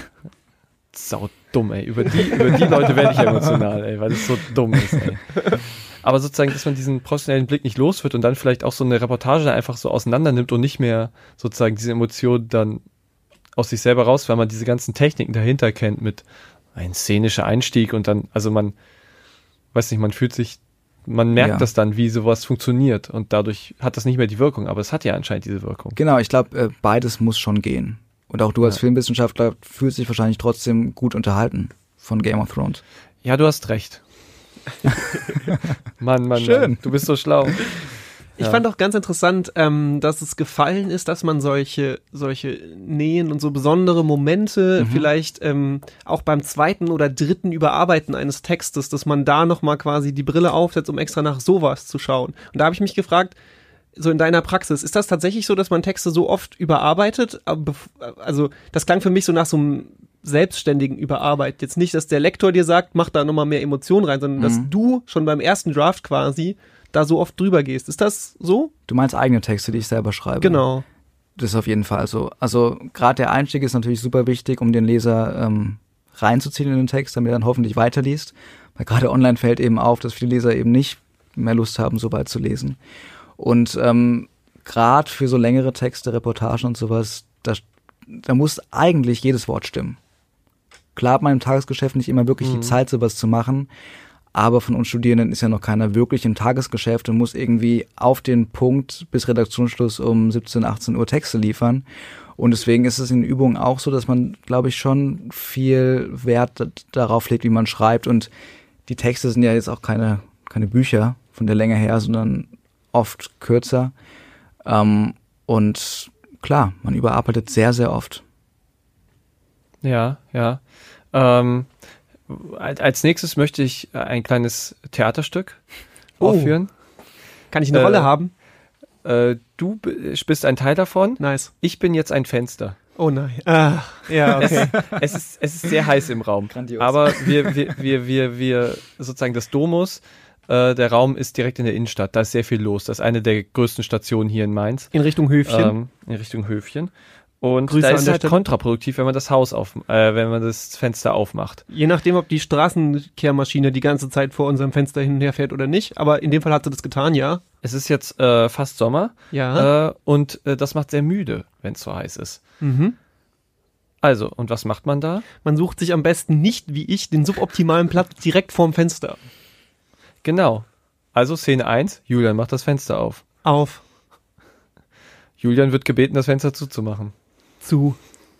Sau dumm, ey. Über die, über die Leute werde ich emotional, ey, weil es so dumm ist, ey. Aber sozusagen, dass man diesen professionellen Blick nicht los wird und dann vielleicht auch so eine Reportage einfach so auseinander nimmt und nicht mehr sozusagen diese Emotion dann aus sich selber raus, weil man diese ganzen Techniken dahinter kennt mit ein szenischer Einstieg und dann, also man, weiß nicht, man fühlt sich, man merkt ja. das dann, wie sowas funktioniert und dadurch hat das nicht mehr die Wirkung, aber es hat ja anscheinend diese Wirkung. Genau, ich glaube, beides muss schon gehen. Und auch du als Ja. Filmwissenschaftler fühlst dich wahrscheinlich trotzdem gut unterhalten von Game of Thrones. Ja, du hast recht. Mann, Mann, Schön. Mann. Du bist so schlau. Ich Ja. fand auch ganz interessant, ähm, dass es gefallen ist, dass man solche, solche Nähen und so besondere Momente vielleicht ähm, auch beim zweiten oder dritten Überarbeiten eines Textes, dass man da nochmal quasi die Brille aufsetzt, um extra nach sowas zu schauen. Und da habe ich mich gefragt, so in deiner Praxis, ist das tatsächlich so, dass man Texte so oft überarbeitet? Aber bef- Also das klang für mich so nach so einem selbstständigen Überarbeit. Jetzt nicht, dass der Lektor dir sagt, mach da nochmal mehr Emotionen rein, sondern dass Mhm. du schon beim ersten Draft quasi da so oft drüber gehst. Ist das so? Du meinst eigene Texte, die ich selber schreibe? Genau. Das ist auf jeden Fall so. Also gerade der Einstieg ist natürlich super wichtig, um den Leser ähm, reinzuziehen in den Text, damit er dann hoffentlich weiterliest. Weil gerade online fällt eben auf, dass viele Leser eben nicht mehr Lust haben, so weit zu lesen. Und ähm, gerade für so längere Texte, Reportagen und sowas, da, da muss eigentlich jedes Wort stimmen. Klar hat man im Tagesgeschäft nicht immer wirklich Mhm. die Zeit, sowas zu machen, aber von uns Studierenden ist ja noch keiner wirklich im Tagesgeschäft und muss irgendwie auf den Punkt bis Redaktionsschluss um siebzehn, achtzehn Uhr Texte liefern. Und deswegen ist es in Übungen auch so, dass man, glaube ich, schon viel Wert d- darauf legt, wie man schreibt. Und die Texte sind ja jetzt auch keine, keine Bücher von der Länge her, sondern oft kürzer. Ähm, und klar, man überarbeitet sehr, sehr oft. Ja, ja. Ähm, als als nächstes möchte ich ein kleines Theaterstück Oh. aufführen. Kann ich eine Äh, Rolle haben? Äh, du b- bist ein Teil davon. Nice. Ich bin jetzt ein Fenster. Oh nein. Ah, ja, okay. Es ist, es ist sehr heiß im Raum. Grandios. Aber wir, wir, wir, wir, wir, sozusagen das Domus, äh, der Raum ist direkt in der Innenstadt. Da ist sehr viel los. Das ist eine der größten Stationen hier in Mainz. In Richtung Höfchen. Ähm, in Richtung Höfchen. Und Grüße da an ist der halt Stelle. kontraproduktiv, wenn man das Haus auf, äh, wenn man das Fenster aufmacht. Je nachdem, ob die Straßenkehrmaschine die ganze Zeit vor unserem Fenster hin und her fährt oder nicht. Aber in dem Fall hat sie das getan, ja. Es ist jetzt äh, fast Sommer Ja. äh, und äh, das macht sehr müde, wenn es so heiß ist. Mhm. Also, und was macht man da? Man sucht sich am besten nicht, wie ich, den suboptimalen Platz direkt vorm Fenster. Genau. Also Szene eins, Julian macht das Fenster auf. Auf. Julian wird gebeten, das Fenster zuzumachen. Zu.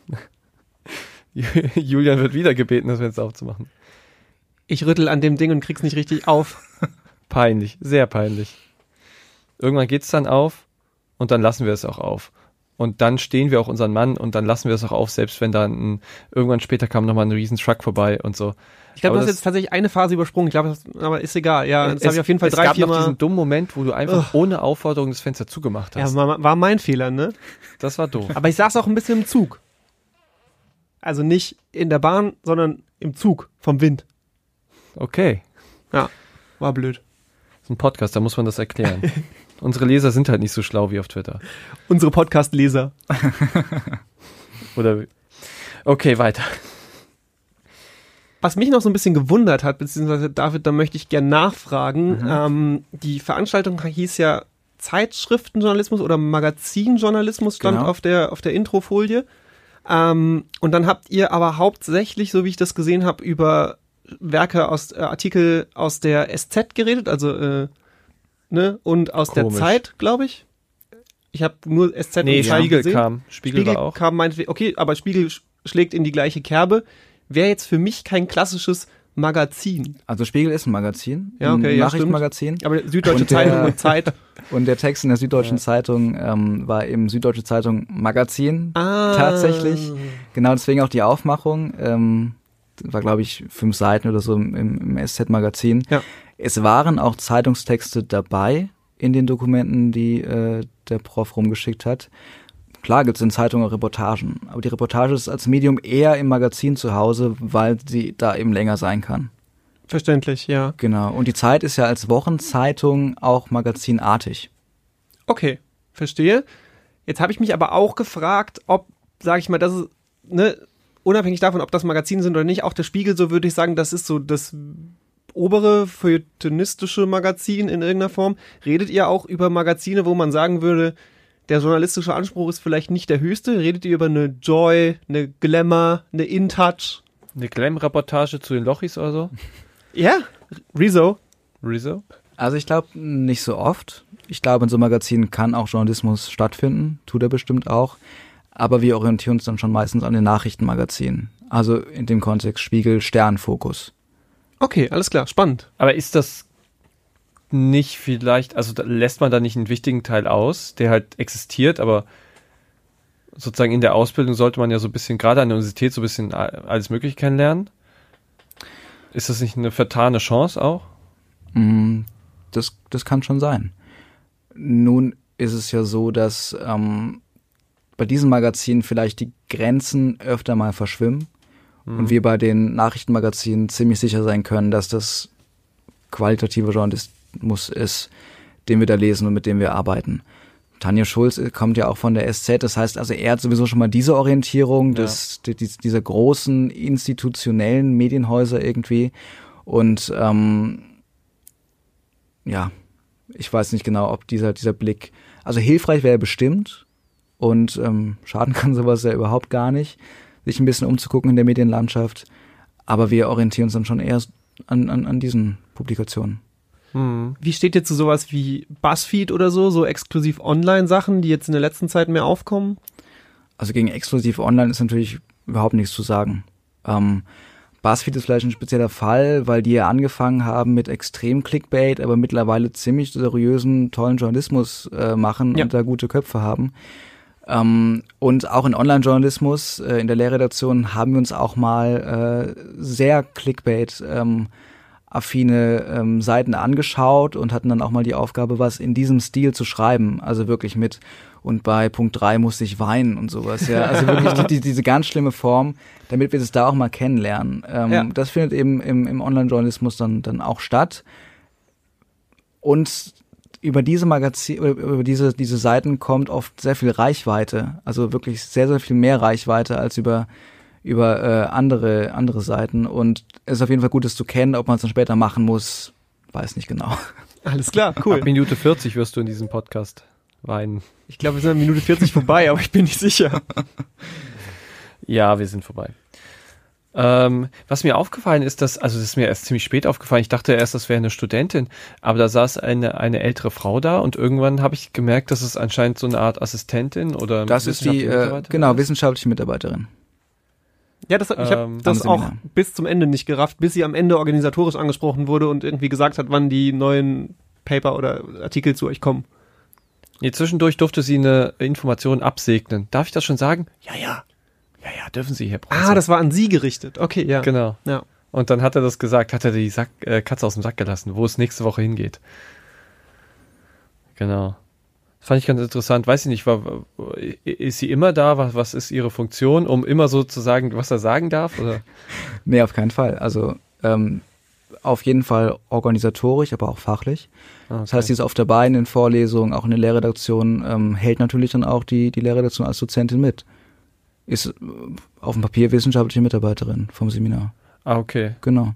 Julian wird wieder gebeten, das Fenster aufzumachen. Ich rüttel an dem Ding und krieg's nicht richtig auf. Peinlich, sehr peinlich. Irgendwann geht's dann auf und dann lassen wir es auch auf. Und dann stehen wir auch unseren Mann und dann lassen wir es auch auf, selbst wenn dann ein, irgendwann später kam nochmal ein riesen Truck vorbei und so. Ich glaube, Aber du hast das- jetzt tatsächlich eine Phase übersprungen. Ich glaube, das- aber ist egal. Ja, das habe ich auf jeden Fall es drei, gab vier noch Mal. diesen dummen Moment, wo du einfach ohne Aufforderung das Fenster zugemacht Ja, hast. war, war mein Fehler, ne? Das war doof. Aber ich saß auch ein bisschen im Zug. Also nicht in der Bahn, sondern im Zug vom Wind. Okay. War blöd. Das ist ein Podcast, da muss man das erklären. Unsere Leser sind halt nicht so schlau wie auf Twitter. Unsere Podcast-Leser. Oder okay, weiter. Was mich noch so ein bisschen gewundert hat, beziehungsweise David, da möchte ich gerne nachfragen. Mhm. Ähm, die Veranstaltung hieß ja Zeitschriftenjournalismus oder Magazinjournalismus, stand Genau. auf der auf der Introfolie. Ähm, und dann habt ihr aber hauptsächlich, so wie ich das gesehen habe, über Werke aus äh, Artikel aus der S Z geredet, also äh, ne und aus Komisch. der Zeit, glaube ich. Ich habe nur S Z Nee, und Zeit Spiegel gesehen. kam. Spiegel, Spiegel war auch. kam meinetwegen, okay, aber Spiegel sch- schlägt in die gleiche Kerbe. Wäre jetzt für mich kein klassisches Magazin. Also Spiegel ist ein Magazin, Ja, okay, ein ja, Nachrichtenmagazin. Aber Süddeutsche Und der- Zeitung und Zeit. Und der Text in der Süddeutschen Zeitung ähm, war eben Süddeutsche Zeitung Magazin. Ah. Tatsächlich. Genau deswegen auch die Aufmachung. Ähm, war, glaube ich, fünf Seiten oder so im, im S Z-Magazin. Ja. Es waren auch Zeitungstexte dabei in den Dokumenten, die äh, der Prof rumgeschickt hat. Klar gibt es in Zeitungen auch Reportagen, aber die Reportage ist als Medium eher im Magazin zu Hause, weil sie da eben länger sein kann. Verständlich, ja. Genau. Und die Zeit ist ja als Wochenzeitung auch magazinartig. Okay, verstehe. Jetzt habe ich mich aber auch gefragt, ob, sage ich mal, das ist, ne, unabhängig davon, ob das Magazine sind oder nicht, auch der Spiegel, so würde ich sagen, das ist so das obere feuilletonistische Magazin in irgendeiner Form. Redet ihr auch über Magazine, wo man sagen würde, der journalistische Anspruch ist vielleicht nicht der höchste? Redet ihr über eine Joy, eine Glamour, eine InTouch? Eine Glam-Reportage zu den Lochis oder so? Ja, Rezo. Rezo? Also ich glaube nicht so oft. Ich glaube, in so einem Magazin kann auch Journalismus stattfinden, tut er bestimmt auch. aber wir orientieren uns dann schon meistens an den Nachrichtenmagazinen. Also in dem Kontext Spiegel, Stern, Fokus. Okay, alles klar, spannend. Aber ist das nicht vielleicht, also da lässt man da nicht einen wichtigen Teil aus, der halt existiert, aber sozusagen in der Ausbildung sollte man ja so ein bisschen, gerade an der Universität, so ein bisschen alles Mögliche kennenlernen. Ist das nicht eine vertane Chance auch? Das, das kann schon sein. Nun ist es ja so, dass ähm, bei diesen Magazinen vielleicht die Grenzen öfter mal verschwimmen mhm. und wir bei den Nachrichtenmagazinen ziemlich sicher sein können, dass das qualitativer Journalismus ist, den wir da lesen und mit dem wir arbeiten. Tanja Schulz kommt ja auch von der S Z, das heißt also, er hat sowieso schon mal diese Orientierung ja. des, die, dieser großen institutionellen Medienhäuser irgendwie und ähm, ja, ich weiß nicht genau, ob dieser, dieser Blick, also hilfreich wäre er bestimmt und ähm, schaden kann sowas ja überhaupt gar nicht, sich ein bisschen umzugucken in der Medienlandschaft, aber wir orientieren uns dann schon eher an, an, an diesen Publikationen. Hm. Wie steht ihr zu sowas wie BuzzFeed oder so, so exklusiv Online-Sachen, die jetzt in der letzten Zeit mehr aufkommen? Also gegen exklusiv Online ist natürlich überhaupt nichts zu sagen. Ähm, BuzzFeed ist vielleicht ein spezieller Fall, weil die ja angefangen haben mit extrem Clickbait, aber mittlerweile ziemlich seriösen, tollen Journalismus äh, machen ja. und da gute Köpfe haben. Ähm, und auch in Online-Journalismus, äh, in der Lehrredaktion, haben wir uns auch mal äh, sehr Clickbait ähm, affine ähm, Seiten angeschaut und hatten dann auch mal die Aufgabe, was in diesem Stil zu schreiben. Also wirklich mit, und bei Punkt drei musste ich weinen und sowas. Ja, also wirklich die, die, diese ganz schlimme Form, damit wir das da auch mal kennenlernen. Ähm, ja. Das findet eben im, im Online-Journalismus dann, dann auch statt. Und über diese Magazin, über diese, diese Seiten kommt oft sehr viel Reichweite. Also wirklich sehr, sehr viel mehr Reichweite als über über äh, andere andere Seiten und es ist auf jeden Fall gut, das zu kennen, ob man es dann später machen muss, weiß nicht genau. Alles klar, cool. Ab Minute vierzig wirst du in diesem Podcast weinen. Ich glaube, wir sind an Minute vierzig vorbei, aber ich bin nicht sicher. Ja, wir sind vorbei. Ähm, was mir aufgefallen ist, dass, also das ist mir erst ziemlich spät aufgefallen, ich dachte erst, das wäre eine Studentin, aber da saß eine eine ältere Frau da und irgendwann habe ich gemerkt, dass es anscheinend so eine Art Assistentin oder das ist die, äh, genau, wissenschaftliche Mitarbeiterin. Ja, das hat, ich habe Ähm, das auch bis zum Ende nicht gerafft, bis sie am Ende organisatorisch angesprochen wurde und irgendwie gesagt hat, wann die neuen Paper oder Artikel zu euch kommen. Nee, zwischendurch durfte sie eine Information absegnen. Darf ich das schon sagen? Ja, ja. Ja, ja, dürfen Sie, Herr Professor. Ah, das war an Sie gerichtet. Okay, ja. Genau. Ja. Und dann hat er das gesagt, hat er die Sack, äh, Katze aus dem Sack gelassen, wo es nächste Woche hingeht. Genau. Das fand ich ganz interessant. Weiß ich nicht, war, ist sie immer da? Was, was ist ihre Funktion, um immer so zu sagen, was er sagen darf? Oder? Nee, auf keinen Fall. Also ähm, auf jeden Fall organisatorisch, aber auch fachlich. Ah, okay. Das heißt, sie ist oft dabei in den Vorlesungen, auch in der Lehrredaktion, ähm, hält natürlich dann auch die, die Lehrredaktion als Dozentin mit. Ist äh, auf dem Papier wissenschaftliche Mitarbeiterin vom Seminar. Ah, okay. Genau.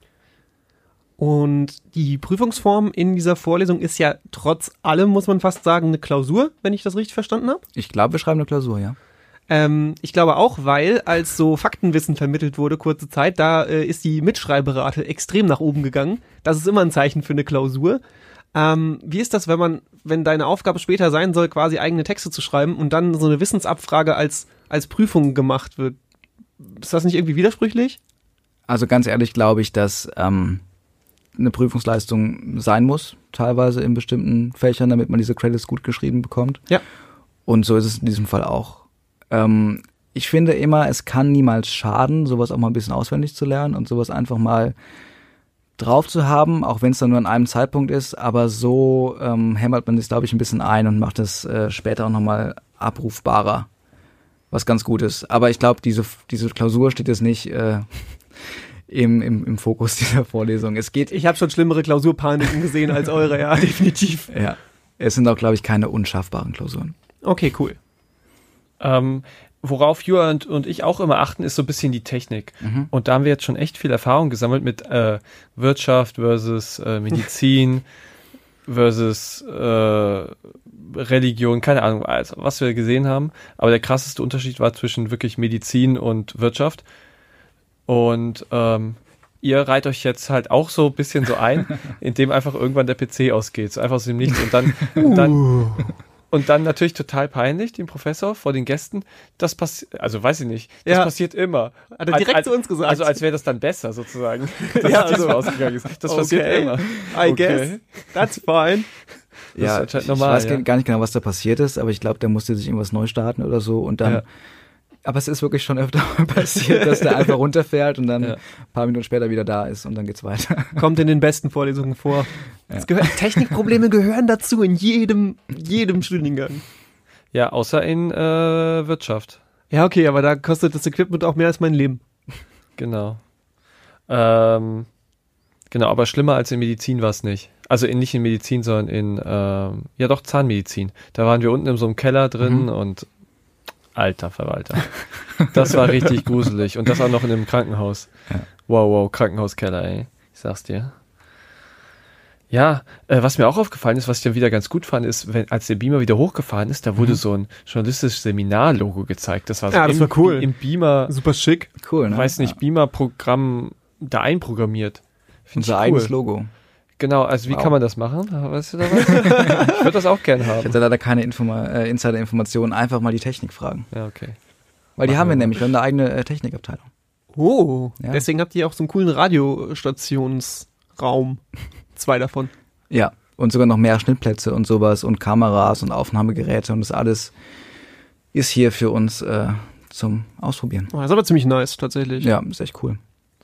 Und die Prüfungsform in dieser Vorlesung ist ja trotz allem, muss man fast sagen, eine Klausur, wenn ich das richtig verstanden habe. Ich glaube, wir schreiben eine Klausur, ja. Ähm, ich glaube auch, weil als so Faktenwissen vermittelt wurde, kurze Zeit, da äh, ist die Mitschreiberate extrem nach oben gegangen. Das ist immer ein Zeichen für eine Klausur. Ähm, wie ist das, wenn man, wenn deine Aufgabe später sein soll, quasi eigene Texte zu schreiben und dann so eine Wissensabfrage als, als Prüfung gemacht wird? Ist das nicht irgendwie widersprüchlich? Also ganz ehrlich glaube ich, dass ähm, eine Prüfungsleistung sein muss, teilweise in bestimmten Fächern, damit man diese Credits gut geschrieben bekommt. Ja. Und so ist es in diesem Fall auch. Ähm, ich finde immer, es kann niemals schaden, sowas auch mal ein bisschen auswendig zu lernen und sowas einfach mal drauf zu haben, auch wenn es dann nur an einem Zeitpunkt ist, aber so ähm, hämmert man das, glaube ich, ein bisschen ein und macht es äh, später auch nochmal abrufbarer, was ganz gut ist. Aber ich glaube, diese, diese Klausur steht jetzt nicht äh, Im, im, im Fokus dieser Vorlesung. Es geht. Ich habe schon schlimmere Klausurpaniken gesehen als eure, ja, definitiv. Ja, es sind auch, glaube ich, keine unschaffbaren Klausuren. Okay, cool. Ähm, worauf Jura und, und ich auch immer achten, ist so ein bisschen die Technik. Mhm. Und da haben wir jetzt schon echt viel Erfahrung gesammelt mit äh, Wirtschaft versus äh, Medizin versus äh, Religion, keine Ahnung, also, was wir gesehen haben. Aber der krasseste Unterschied war zwischen wirklich Medizin und Wirtschaft. Und ähm, ihr reiht euch jetzt halt auch so ein bisschen so ein, indem einfach irgendwann der P C ausgeht. So einfach so im Nichts und dann, und dann Und dann natürlich total peinlich, dem Professor vor den Gästen. Das passiert, also weiß ich nicht, das Ja. passiert immer. Hat er direkt als, zu uns gesagt. Also als wäre das dann besser sozusagen, dass Ja, es diesmal also- ausgegangen ist. Das Okay. passiert immer. I guess. That's fine. Das ja, ist anscheinend ich, normal, ich weiß ja. gar nicht genau, was da passiert ist, aber ich glaube, der musste sich irgendwas neu starten oder so und dann. Ja. Aber es ist wirklich schon öfter mal passiert, dass der einfach runterfährt und dann Ja. ein paar Minuten später wieder da ist und dann geht's weiter. Kommt in den besten Vorlesungen vor. Es gehört, Technikprobleme gehören dazu in jedem, jedem Studiengang. Ja, außer in äh, Wirtschaft. Ja, okay, aber da kostet das Equipment auch mehr als mein Leben. Genau. Ähm, genau, aber schlimmer als in Medizin war es nicht. Also in, nicht in Medizin, sondern in, ähm, ja doch, Zahnmedizin. Da waren wir unten in so einem Keller drin Mhm. und alter Verwalter. Das war richtig gruselig. Und das auch noch in einem Krankenhaus. Ja. Wow, wow, Krankenhauskeller, ey. Ich sag's dir. Ja, äh, was mir auch aufgefallen ist, was ich dann wieder ganz gut fand, ist, wenn, als der Beamer wieder hochgefahren ist, da wurde Mhm. so ein journalistisches Seminar-Logo gezeigt. Das war so Ja, das im, war cool. im Beamer, Super schick. Cool, ne? weiß nicht, Beamer-Programm da einprogrammiert. Find Unser ich eigenes cool. Logo. Genau, also wie Wow. kann man das machen? Weißt du da was? Ich würde das auch gerne Ich haben. hatte leider keine Informa äh, Insider-Informationen, einfach mal die Technik fragen. Ja, okay. Weil die Machen haben wir wir mal. nämlich, wir haben eine eigene äh, Technikabteilung. Oh, Ja. deswegen habt ihr auch so einen coolen Radiostationsraum. Zwei davon. Ja, und sogar noch mehr Schnittplätze und sowas und Kameras und Aufnahmegeräte und das alles ist hier für uns äh, zum Ausprobieren. Oh, das ist aber ziemlich nice, tatsächlich. Ja, ist echt cool.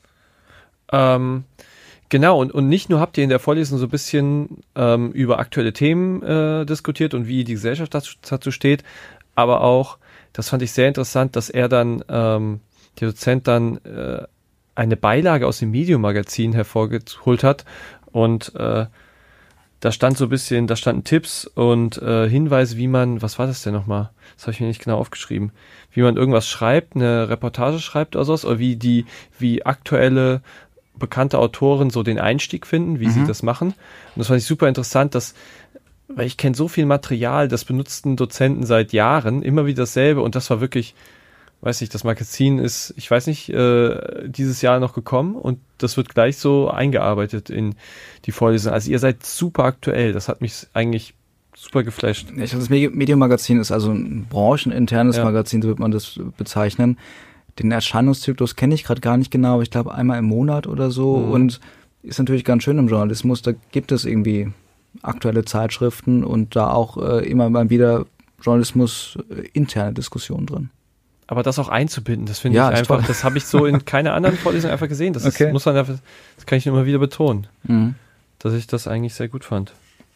Ähm, genau, und, und nicht nur habt ihr in der Vorlesung so ein bisschen ähm, über aktuelle Themen äh, diskutiert und wie die Gesellschaft dazu, dazu steht, aber auch, das fand ich sehr interessant, dass er dann, ähm, der Dozent dann äh, eine Beilage aus dem Medium-Magazin hervorgeholt hat und äh, da stand so ein bisschen, da standen Tipps und äh, Hinweise, wie man, was war das denn nochmal? Das habe ich mir nicht genau aufgeschrieben. Wie man irgendwas schreibt, eine Reportage schreibt oder sowas, oder wie die, wie aktuelle bekannte Autoren so den Einstieg finden, wie Mhm. sie das machen. Und das fand ich super interessant, dass, weil ich kenne so viel Material, das benutzten Dozenten seit Jahren, immer wieder dasselbe und das war wirklich, weiß nicht, das Magazin ist, ich weiß nicht, äh, dieses Jahr noch gekommen und das wird gleich so eingearbeitet in die Vorlesung. Also ihr seid super aktuell, das hat mich eigentlich super geflasht. Ich glaube, das Medi- Medium-Magazin ist also ein brancheninternes Ja. Magazin, so wird man das bezeichnen. Den Erscheinungszyklus kenne ich gerade gar nicht genau, aber ich glaube einmal im Monat oder so Mhm. und ist natürlich ganz schön im Journalismus, da gibt es irgendwie aktuelle Zeitschriften und da auch äh, immer mal wieder Journalismus äh, interne Diskussionen drin. Aber das auch einzubinden, das finde Ja, ich ist einfach, toll. das habe ich so in keiner anderen Vorlesung einfach gesehen. Das Okay. ist, muss man einfach, das kann ich immer wieder betonen, Mhm. dass ich das eigentlich sehr gut fand.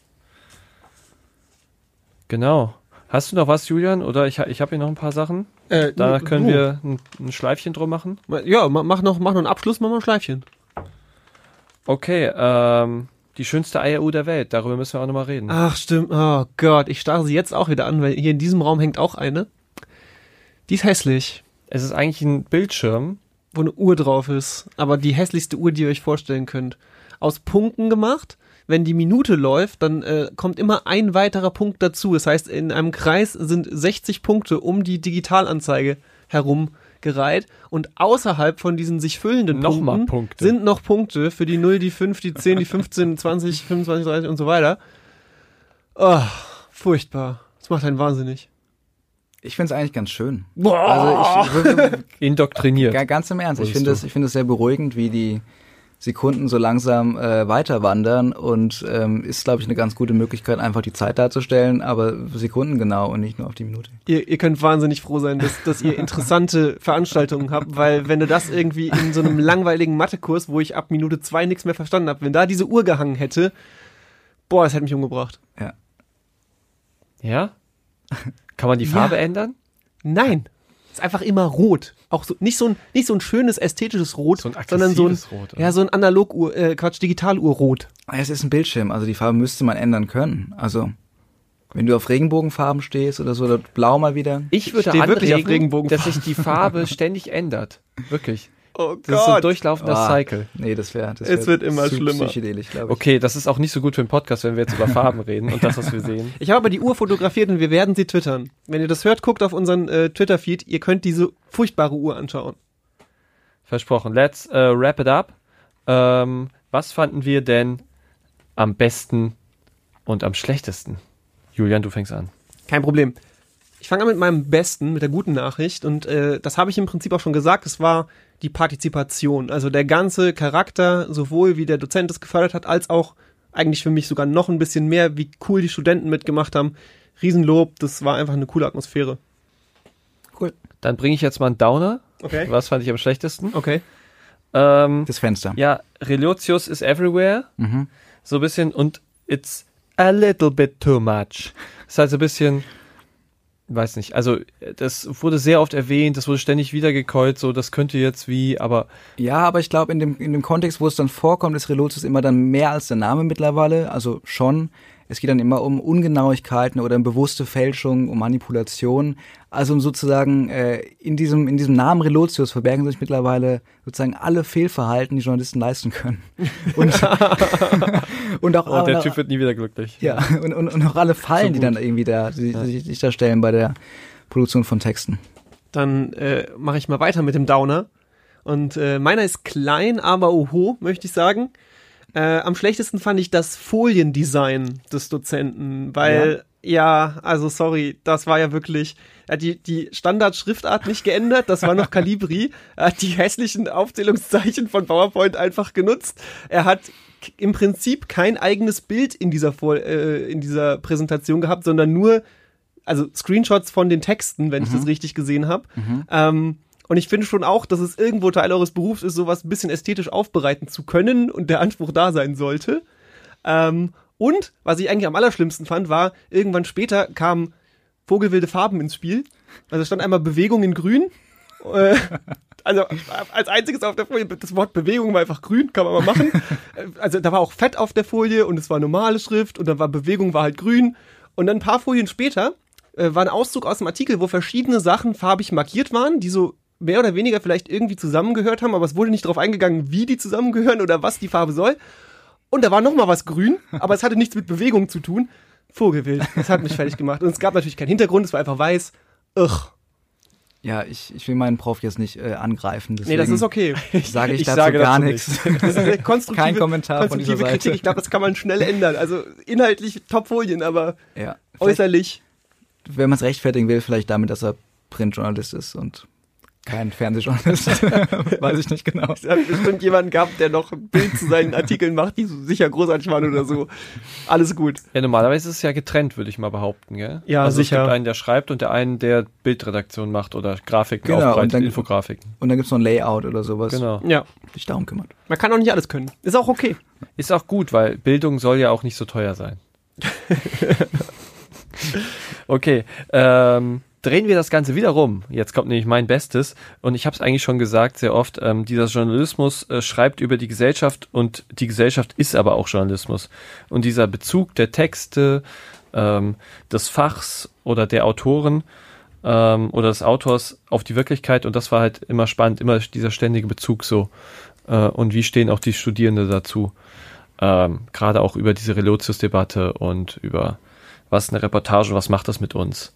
Genau. Hast du noch was, Julian? Oder ich, ich habe hier noch ein paar Sachen. Äh, Da du- können du. wir ein, ein Schleifchen drum machen. Ja, ma- mach noch, mach noch einen Abschluss, mach mal ein Schleifchen. Okay, ähm, die schönste Eieruhr der Welt, darüber müssen wir auch nochmal reden. Ach, stimmt. Oh Gott, ich starre sie jetzt auch wieder an, weil hier in diesem Raum hängt auch eine. Die ist hässlich, Es ist eigentlich ein Bildschirm. wo eine Uhr drauf ist. Aber die hässlichste Uhr, die ihr euch vorstellen könnt. Aus Punkten gemacht. Wenn die Minute läuft, dann äh, kommt immer ein weiterer Punkt dazu. Das heißt, in einem Kreis sind sechzig Punkte um die Digitalanzeige herum gereiht. Und außerhalb von diesen sich füllenden Nochmal Punkten Punkte. sind noch Punkte für die null, die fünf, die zehn, die fünfzehn, zwanzig, fünfundzwanzig, dreißig und so weiter. Oh, furchtbar. Das macht einen wahnsinnig. Ich finde es eigentlich ganz schön. Boah. Also ich, Indoktriniert. Ga- Ganz im Ernst. Ich Wurdest finde du. es, ich finde es sehr beruhigend, wie die Sekunden so langsam äh, weiter wandern und ähm, ist, glaube ich, eine ganz gute Möglichkeit, einfach die Zeit darzustellen, aber sekundengenau und nicht nur auf die Minute. Ihr, ihr könnt wahnsinnig froh sein, dass, dass ihr interessante Veranstaltungen habt, weil wenn du das irgendwie in so einem langweiligen Mathekurs, wo ich ab Minute zwei nichts mehr verstanden habe, wenn da diese Uhr gehangen hätte, boah, das hätte mich umgebracht. Ja. Ja? Kann man die Ja. Farbe ändern? Nein, ist einfach immer rot. Auch so nicht so ein nicht so ein schönes ästhetisches Rot, So ein sondern so ein aggressives Rot, oder? ja so ein Analog-Uhr, äh, Quatsch, Digitaluhr-Rot. Es ist ein Bildschirm, also die Farbe müsste man ändern können. Also wenn du auf Regenbogenfarben stehst oder so, oder blau mal wieder. Ich würde stehe wirklich anregen, auf Regenbogenfarben. dass sich die Farbe ständig ändert. Wirklich. Oh Das ist so ein durchlaufender Ah, Cycle. Nee, das wäre das Es wär wird immer zu schlimmer. psychedelisch, glaube ich. Okay, das ist auch nicht so gut für einen Podcast, wenn wir jetzt über Farben reden und das, was wir sehen. Ich habe aber die Uhr fotografiert und wir werden sie twittern. Wenn ihr das hört, guckt auf unseren äh, Twitter-Feed. Ihr könnt diese furchtbare Uhr anschauen. Versprochen. Let's uh, wrap it up. Ähm, was fanden wir denn am besten und am schlechtesten? Julian, du fängst an. Kein Problem. Ich fange an mit meinem Besten, mit der guten Nachricht. Und äh, das habe ich im Prinzip auch schon gesagt. Es war die Partizipation. Also der ganze Charakter, sowohl wie der Dozent es gefördert hat, als auch eigentlich für mich sogar noch ein bisschen mehr, wie cool die Studenten mitgemacht haben. Riesenlob, das war einfach eine coole Atmosphäre. Cool. Dann bringe ich jetzt mal einen Downer. Okay. Was fand ich am schlechtesten? Okay. Ähm, Das Fenster. ja, Relotius is everywhere. Mhm. So ein bisschen und it's a little bit too much. Ist halt so ein bisschen, weiß nicht, also das wurde sehr oft erwähnt, das wurde ständig wiedergekäut, so das könnte jetzt wie, aber Ja, aber ich glaube, in dem, in dem Kontext, wo es dann vorkommt, ist Relotius immer dann mehr als der Name mittlerweile. Also schon. Es geht dann immer um Ungenauigkeiten oder um bewusste Fälschung, um Manipulation. Also sozusagen äh, in diesem in diesem Namen Relotius verbergen sich mittlerweile sozusagen alle Fehlverhalten, die Journalisten leisten können. Und, und auch oh, der auch, Typ wird nie wieder glücklich. ja und, und, und auch alle Fallen, So die dann irgendwie da die, die sich da stellen bei der Produktion von Texten. Dann äh, mache ich mal weiter mit dem Downer. Und äh, meiner ist klein, aber oho, möchte ich sagen. Äh, am schlechtesten fand ich das Foliendesign des Dozenten, weil, ja, ja also sorry, das war ja wirklich, er hat die, die Standardschriftart nicht geändert, das war noch Calibri, er hat die hässlichen Aufzählungszeichen von PowerPoint einfach genutzt, er hat k- im Prinzip kein eigenes Bild in dieser, Vor äh, in dieser Präsentation gehabt, sondern nur, also Screenshots von den Texten, wenn ich das richtig gesehen habe. Mhm. Ähm, Und ich finde schon auch, dass es irgendwo Teil eures Berufs ist, sowas ein bisschen ästhetisch aufbereiten zu können und der Anspruch da sein sollte. Ähm, und was ich eigentlich am allerschlimmsten fand, war, irgendwann später kamen vogelwilde Farben ins Spiel. Also stand einmal Bewegung in grün. Äh, also als einziges auf der Folie, das Wort Bewegung war einfach grün, kann man mal machen. Also da war auch Fett auf der Folie und es war normale Schrift und dann war Bewegung war halt grün. Und dann ein paar Folien später äh, war ein Auszug aus dem Artikel, wo verschiedene Sachen farbig markiert waren, die so mehr oder weniger vielleicht irgendwie zusammengehört haben, aber es wurde nicht darauf eingegangen, wie die zusammengehören oder was die Farbe soll. Und da war noch mal was grün, aber es hatte nichts mit Bewegung zu tun. Vogelwild, das hat mich fertig gemacht. Und es gab natürlich keinen Hintergrund, es war einfach weiß. Ugh. Ja, ich, ich will meinen Prof jetzt nicht äh, angreifen. Nee, das ist okay. Sage ich, Ich dazu sage gar dazu nichts. Das ist eine konstruktive, Kein Kommentar von dieser konstruktive Kritik. Seite. Ich glaube, das kann man schnell ändern. Also inhaltlich Top-Folien, aber Ja. Vielleicht, äußerlich. wenn man es rechtfertigen will, vielleicht damit, dass er Printjournalist ist und kein Fernsehjournalist. Weiß ich nicht genau. Es hat bestimmt jemanden gehabt, der noch ein Bild zu seinen Artikeln macht, die so sicher großartig waren oder so. Alles gut. Ja, normalerweise ist es ja getrennt, würde ich mal behaupten, gell? Ja, also sicher. Es gibt einen, der schreibt und der einen, der Bildredaktion macht oder Grafiken Genau, und aufbereitet, dann- Infografiken. Und dann gibt's noch ein Layout oder sowas, Genau. Ja, sich darum kümmert. man kann auch nicht alles können. Ist auch okay. Ist auch gut, weil Bildung soll ja auch nicht so teuer sein. Okay, ähm, drehen wir das Ganze wieder rum. Jetzt kommt nämlich mein Bestes. Und ich habe es eigentlich schon gesagt, sehr oft, ähm, dieser Journalismus äh, schreibt über die Gesellschaft und die Gesellschaft ist aber auch Journalismus. Und dieser Bezug der Texte, ähm, des Fachs oder der Autoren ähm, oder des Autors auf die Wirklichkeit, und das war halt immer spannend, immer dieser ständige Bezug so. Äh, und wie stehen auch die Studierenden dazu? Ähm, gerade auch über diese Relotius-Debatte und über was ist eine Reportage, was macht das mit uns?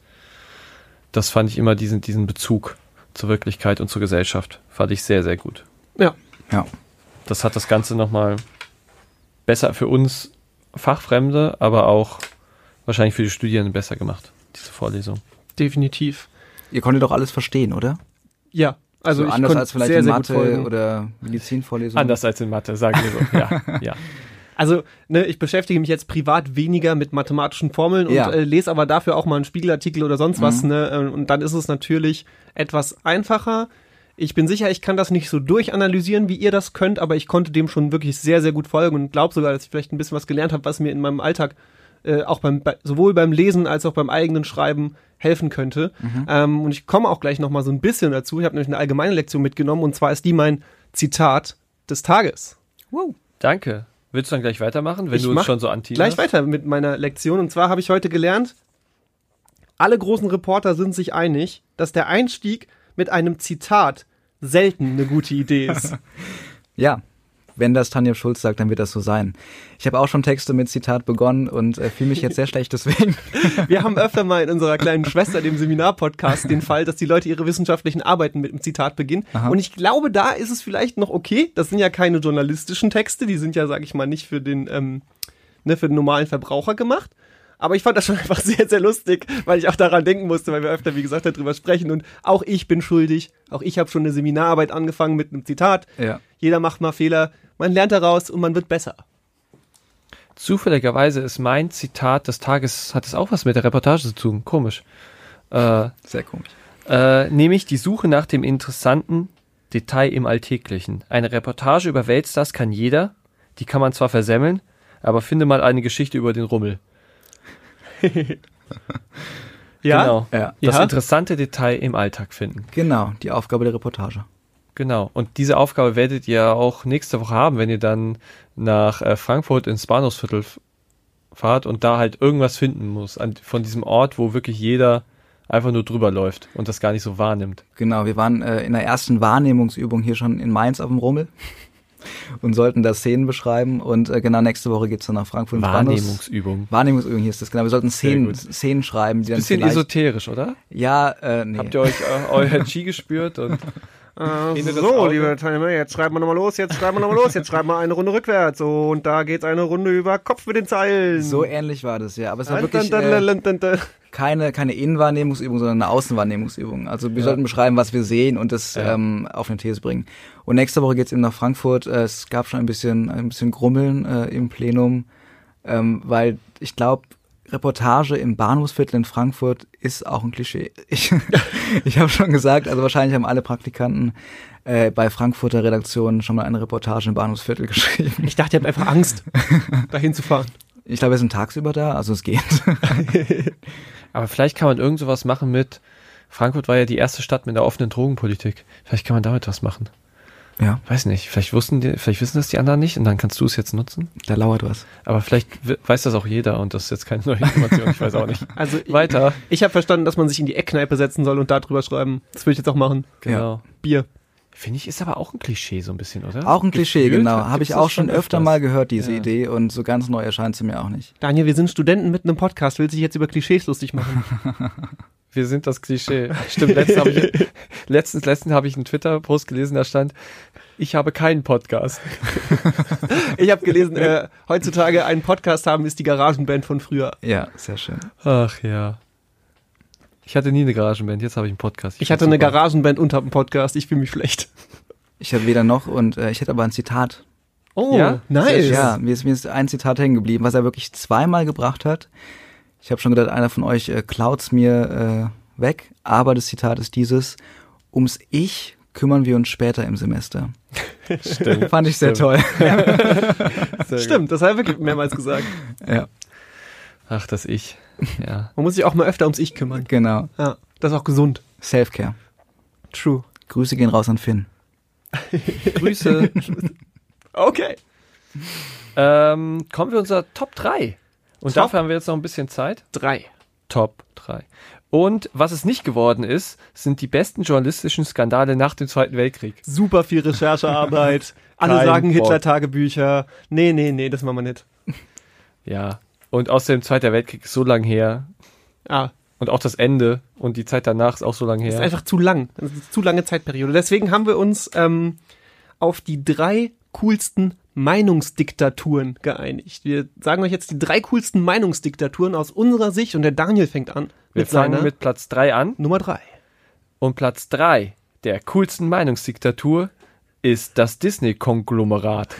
Das fand ich immer, diesen, diesen Bezug zur Wirklichkeit und zur Gesellschaft, fand ich sehr, sehr gut. Ja. Ja. Das hat das Ganze nochmal besser für uns Fachfremde, aber auch wahrscheinlich für die Studierenden besser gemacht, diese Vorlesung. Definitiv. Ihr konntet doch alles verstehen, oder? Ja. Also so ich anders konnte als vielleicht sehr, in sehr gut Mathe folgen. oder Medizinvorlesungen. Anders als in Mathe, sagen wir so. Ja, ja. Also, ne, ich beschäftige mich jetzt privat weniger mit mathematischen Formeln und Ja. äh, lese aber dafür auch mal einen Spiegelartikel oder sonst was, Mhm. ne? äh, Und dann ist es natürlich etwas einfacher. Ich bin sicher, ich kann das nicht so durchanalysieren, wie ihr das könnt, aber ich konnte dem schon wirklich sehr, sehr gut folgen und glaube sogar, dass ich vielleicht ein bisschen was gelernt habe, was mir in meinem Alltag äh, auch beim bei, sowohl beim Lesen als auch beim eigenen Schreiben helfen könnte. Mhm. Ähm, und ich komme auch gleich noch mal so ein bisschen dazu. Ich habe nämlich eine allgemeine Lektion mitgenommen und zwar ist die mein Zitat des Tages. Wow. Danke. Willst du dann gleich weitermachen, wenn Ich du uns mach schon so anteaserst? Gleich weiter mit meiner Lektion. Und zwar habe ich heute gelernt, alle großen Reporter sind sich einig, dass der Einstieg mit einem Zitat selten eine gute Idee ist. Ja, wenn das Tanja Schulz sagt, dann wird das so sein. Ich habe auch schon Texte mit Zitat begonnen und äh, fühle mich jetzt sehr schlecht deswegen. Wir haben öfter mal in unserer kleinen Schwester, dem Seminar-Podcast, den Fall, dass die Leute ihre wissenschaftlichen Arbeiten mit einem Zitat beginnen. Aha. Und ich glaube, da ist es vielleicht noch okay. Das sind ja keine journalistischen Texte, die sind ja, sag ich mal, nicht für den, ähm, ne, für den normalen Verbraucher gemacht. Aber ich fand das schon einfach sehr, sehr lustig, weil ich auch daran denken musste, weil wir öfter, wie gesagt, darüber sprechen. Und auch ich bin schuldig. Auch ich habe schon eine Seminararbeit angefangen mit einem Zitat. Ja. Jeder macht mal Fehler. Man lernt daraus und man wird besser. Zufälligerweise ist mein Zitat des Tages, hat es auch was mit der Reportage zu tun. Komisch. Äh, Sehr komisch. äh, nämlich die Suche nach dem interessanten Detail im Alltäglichen. Eine Reportage über Weltstars kann jeder. Die kann man zwar versemmeln, aber finde mal eine Geschichte über den Rummel. Ja? Genau. Ja. Das Ja? interessante Detail im Alltag finden. Genau, die Aufgabe der Reportage. Genau. Und diese Aufgabe werdet ihr auch nächste Woche haben, wenn ihr dann nach äh, Frankfurt ins Bahnhofsviertel f- fahrt und da halt irgendwas finden muss an, von diesem Ort, wo wirklich jeder einfach nur drüber läuft und das gar nicht so wahrnimmt. Genau, wir waren äh, in der ersten Wahrnehmungsübung hier schon in Mainz auf dem Rummel und sollten da Szenen beschreiben und äh, genau nächste Woche geht's dann nach Frankfurt ins Bahnhofs- Wahrnehmungsübung. Wahrnehmungsübung, hier ist das, genau. Wir sollten Szenen, gut. Szenen schreiben, die dann Bisschen vielleicht... esoterisch, oder? Ja, äh, nee. Habt ihr euch äh, euer Chi gespürt? Und Äh, Inneres so, Auge. liebe Teilnehmer, jetzt schreiben wir nochmal los, jetzt schreiben wir nochmal los, jetzt schreiben wir eine Runde rückwärts. So, und da geht's eine Runde über Kopf mit den Zeilen. So ähnlich war das, ja. Aber es war Dun, wirklich dun, dun, äh, dun, dun, dun. keine, keine Innenwahrnehmungsübung, sondern eine Außenwahrnehmungsübung. Also wir Ja. sollten beschreiben, was wir sehen und das Ja. ähm, auf eine These bringen. Und nächste Woche geht's eben nach Frankfurt. Äh, es gab schon ein bisschen, ein bisschen Grummeln äh, im Plenum, ähm, weil ich glaube, Reportage im Bahnhofsviertel in Frankfurt ist auch ein Klischee. Ich, ich habe schon gesagt, also wahrscheinlich haben alle Praktikanten äh, bei Frankfurter Redaktionen schon mal eine Reportage im Bahnhofsviertel geschrieben. Ich dachte, ihr habt einfach Angst, dahin zu fahren. Ich glaube, wir sind tagsüber da, also es geht. aber vielleicht kann man irgend sowas machen mit, Frankfurt war ja die erste Stadt mit einer offenen Drogenpolitik. Vielleicht kann man damit was machen. Ja, Weiß nicht, vielleicht wussten die, vielleicht wissen das die anderen nicht und dann kannst du es jetzt nutzen. da lauert was. Aber vielleicht w- weiß das auch jeder und das ist jetzt keine neue Information, ich weiß auch nicht. Also ich, Weiter. ich habe verstanden, dass man sich in die Eckkneipe setzen soll und da drüber schreiben. Das will ich jetzt auch machen. Genau. Bier. Finde ich, ist aber auch ein Klischee so ein bisschen, oder? Auch ein Klischee, Gefühlt genau. gibt's Habe ich das auch schon öfter öfters. mal gehört, diese Ja. Idee. Und so ganz neu erscheint sie mir auch nicht. Daniel, wir sind Studenten mit einem Podcast. Willst du dich jetzt über Klischees lustig machen? Wir sind das Klischee. Stimmt, letztens habe ich, letztens, letztens habe ich einen Twitter-Post gelesen, da stand, ich habe keinen Podcast. Ich habe gelesen, äh, heutzutage einen Podcast haben ist die Garagenband von früher. Ja, sehr schön. Ach ja. Ich hatte nie eine Garagenband, jetzt habe ich einen Podcast. Ich hatte eine Garagenband und habe einen Podcast. Ich fühle mich schlecht. Ich habe weder noch und äh, ich hätte aber ein Zitat. Oh, Ja? nice. Ja, mir ist, mir ist ein Zitat hängen geblieben, was er wirklich zweimal gebracht hat. Ich habe schon gedacht, einer von euch äh, klaut's mir äh, weg. Aber das Zitat ist dieses: Ums Ich kümmern wir uns später im Semester. Stimmt. Fand ich sehr Stimmt. toll. Stimmt, das hat er wirklich mehrmals gesagt. Ja, Ach, das Ich. Ja. Man muss sich auch mal öfter ums Ich kümmern. genau. Ja, das ist auch gesund. Selfcare. True. Grüße gehen raus an Finn. Grüße. Okay. ähm, kommen wir unser Top drei. Und Top dafür haben wir jetzt noch ein bisschen Zeit. Drei. Top drei. Und was es nicht geworden ist, sind die besten journalistischen Skandale nach dem Zweiten Weltkrieg. Super viel Recherchearbeit. Alle Kein sagen Bock. Hitler-Tagebücher. Nee, nee, nee, das machen wir nicht. Ja. Und außerdem Zweiter Weltkrieg ist so lang her. Ah, Und auch das Ende und die Zeit danach ist auch so lang das ist her. einfach zu lang. Das ist eine zu lange Zeitperiode. Deswegen haben wir uns ähm, auf die drei coolsten Meinungsdiktaturen geeinigt. Wir sagen euch jetzt die drei coolsten Meinungsdiktaturen aus unserer Sicht und der Daniel fängt an. Wir mit fangen seiner mit Platz drei an. Nummer drei. Und Platz drei der coolsten Meinungsdiktatur ist das Disney-Konglomerat.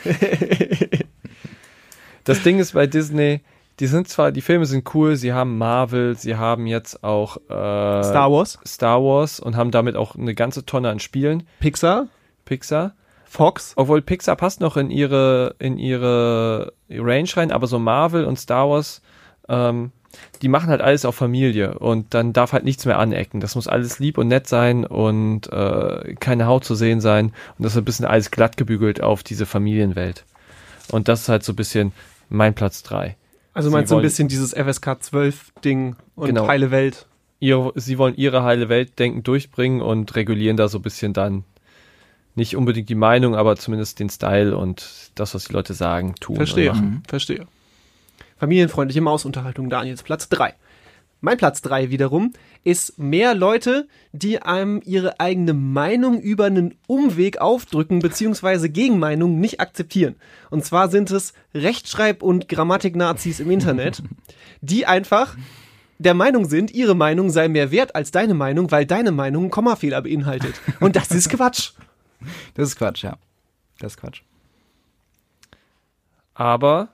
Das Ding ist bei Disney, die sind zwar, die Filme sind cool, sie haben Marvel, sie haben jetzt auch äh, Star Wars, Star Wars und haben damit auch eine ganze Tonne an Spielen. Pixar, Pixar. Fox. Obwohl Pixar passt noch in ihre, in ihre Range rein, aber so Marvel und Star Wars, ähm, die machen halt alles auf Familie und dann darf halt nichts mehr anecken. Das muss alles lieb und nett sein und äh, keine Haut zu sehen sein und das ist ein bisschen alles glatt gebügelt auf diese Familienwelt. Und das ist halt so ein bisschen mein Platz drei. Also Sie meinst du ein wollen- bisschen dieses F S K zwölf Ding und Genau. heile Welt? Ihre, sie wollen ihre heile Weltdenken durchbringen und regulieren da so ein bisschen dann nicht unbedingt die Meinung, aber zumindest den Style und das, was die Leute sagen, tun. Verstehe, und machen. verstehe. Familienfreundliche Mausunterhaltung, Daniels Platz drei. Mein Platz drei wiederum ist mehr Leute, die einem ihre eigene Meinung über einen Umweg aufdrücken beziehungsweise Gegenmeinungen nicht akzeptieren. Und zwar sind es Rechtschreib- und Grammatik-Nazis im Internet, die einfach der Meinung sind, ihre Meinung sei mehr wert als deine Meinung, weil deine Meinung einen Kommafehler beinhaltet. Und das ist Quatsch. Das ist Quatsch, ja. Das ist Quatsch. Aber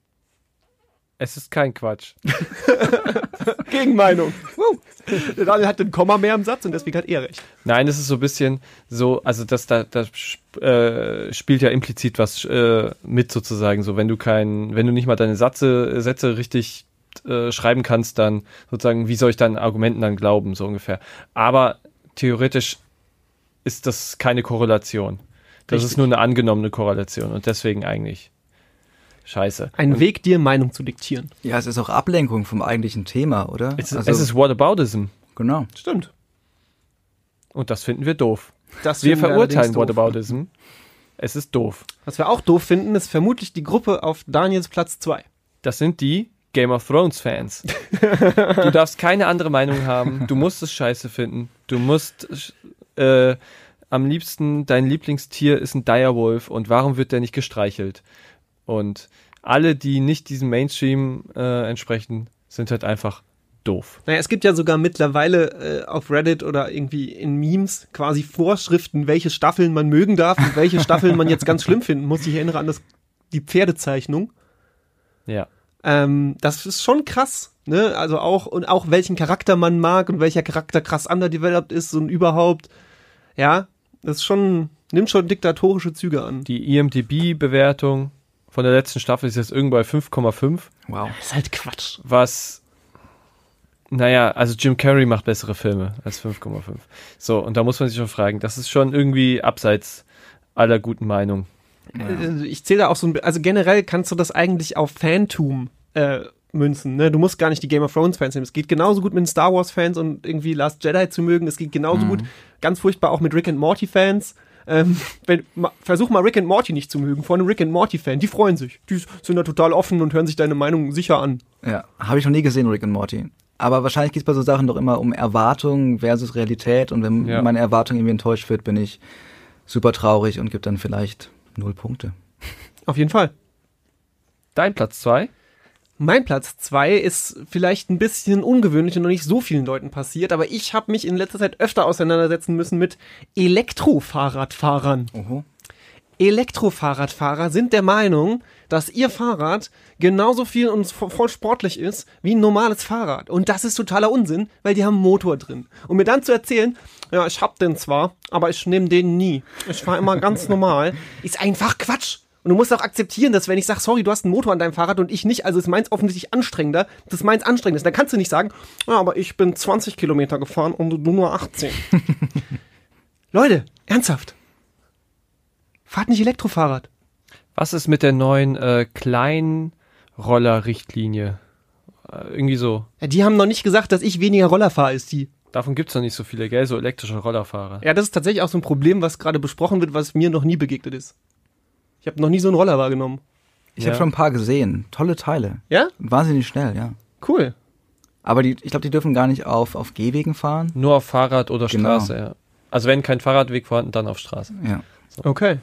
es ist kein Quatsch. Gegenmeinung. Der Daniel hat ein Komma mehr im Satz und deswegen hat er recht. Nein, es ist so ein bisschen so, also das da, das äh, spielt ja implizit was äh, mit sozusagen. So, wenn du kein, wenn du nicht mal deine Sätze, Sätze richtig äh, schreiben kannst, dann sozusagen, wie soll ich deinen Argumenten dann glauben, so ungefähr. Aber theoretisch ist das keine Korrelation. Das Richtig. ist nur eine angenommene Korrelation und deswegen eigentlich scheiße. Ein und Weg, dir Meinung zu diktieren. Ja, es ist auch Ablenkung vom eigentlichen Thema, oder? Es ist, Also, es ist Whataboutism. genau. Stimmt. Und das finden wir doof. Das Wir finden verurteilen allerdings doof. Whataboutism. Es ist doof. Was wir auch doof finden, ist vermutlich die Gruppe auf Daniels Platz zwei. Das sind die Game of Thrones Fans. Du darfst keine andere Meinung haben. Du musst es scheiße finden. Du musst äh, am liebsten, dein Lieblingstier ist ein Direwolf und warum wird der nicht gestreichelt? Und alle, die nicht diesem Mainstream äh, entsprechen, sind halt einfach doof. Naja, es gibt ja sogar mittlerweile äh, auf Reddit oder irgendwie in Memes quasi Vorschriften, welche Staffeln man mögen darf und welche Staffeln man jetzt ganz schlimm finden muss. Ich erinnere an das, die Pferdezeichnung. Ja. Ähm, das ist schon krass, ne? Also auch, und auch welchen Charakter man mag und welcher Charakter krass underdeveloped ist und überhaupt, ja, das ist schon, nimmt schon diktatorische Züge an. Die I M D B-Bewertung von der letzten Staffel ist jetzt irgendwo bei fünf Komma fünf. Wow. Das ist halt Quatsch. Was, naja, also Jim Carrey macht bessere Filme als fünf Komma fünf. So, und da muss man sich schon fragen, das ist schon irgendwie abseits aller guten Meinungen. Ja. Ich zähle da auch so ein, also generell kannst du das eigentlich auf Fantum äh, münzen, ne? Du musst gar nicht die Game of Thrones Fans nehmen. Es geht genauso gut mit den Star Wars Fans und irgendwie Last Jedi zu mögen. Es geht genauso Mhm. gut, ganz furchtbar auch mit Rick and Morty Fans. Ähm, wenn, ma, versuch mal Rick and Morty nicht zu mögen, vor einem Rick and Morty Fan, die freuen sich. Die sind da total offen und hören sich deine Meinung sicher an. Ja, habe ich noch nie gesehen, Rick und Morty. Aber wahrscheinlich geht es bei so Sachen doch immer um Erwartung versus Realität. Und wenn Ja. meine Erwartung irgendwie enttäuscht wird, bin ich super traurig und gebe dann vielleicht null Punkte. Auf jeden Fall. Dein Platz zwei? Mein Platz zwei ist vielleicht ein bisschen ungewöhnlich und noch nicht so vielen Leuten passiert, aber ich habe mich in letzter Zeit öfter auseinandersetzen müssen mit Elektrofahrradfahrern. Oho. Elektrofahrradfahrer sind der Meinung, dass ihr Fahrrad genauso viel und voll sportlich ist wie ein normales Fahrrad. Und das ist totaler Unsinn, weil die haben einen Motor drin. Und mir dann zu erzählen, ja, ich hab den zwar, aber ich nehme den nie. Ich fahre immer ganz normal, ist einfach Quatsch. Und du musst auch akzeptieren, dass wenn ich sage, sorry, du hast einen Motor an deinem Fahrrad und ich nicht, also ist meins offensichtlich anstrengender, dass meins anstrengend ist. Dann kannst du nicht sagen, ja, aber ich bin zwanzig Kilometer gefahren und du nur achtzehn. Leute, ernsthaft. Fahrt nicht Elektrofahrrad. Was ist mit der neuen äh, Kleinroller-Richtlinie? Äh, irgendwie so. Ja, die haben noch nicht gesagt, dass ich weniger Roller fahre als die. Davon gibt's noch nicht so viele, gell? So elektrische Rollerfahrer. Ja, das ist tatsächlich auch so ein Problem, was gerade besprochen wird, was mir noch nie begegnet ist. Ich habe noch nie so einen Roller wahrgenommen. Ich Ja. habe schon ein paar gesehen. Tolle Teile. Ja? Wahnsinnig schnell, ja. Cool. Aber die, ich glaube, die dürfen gar nicht auf, auf Gehwegen fahren. Nur auf Fahrrad oder Genau. Straße, ja. Also wenn kein Fahrradweg vorhanden, dann auf Straße. Ja. Okay.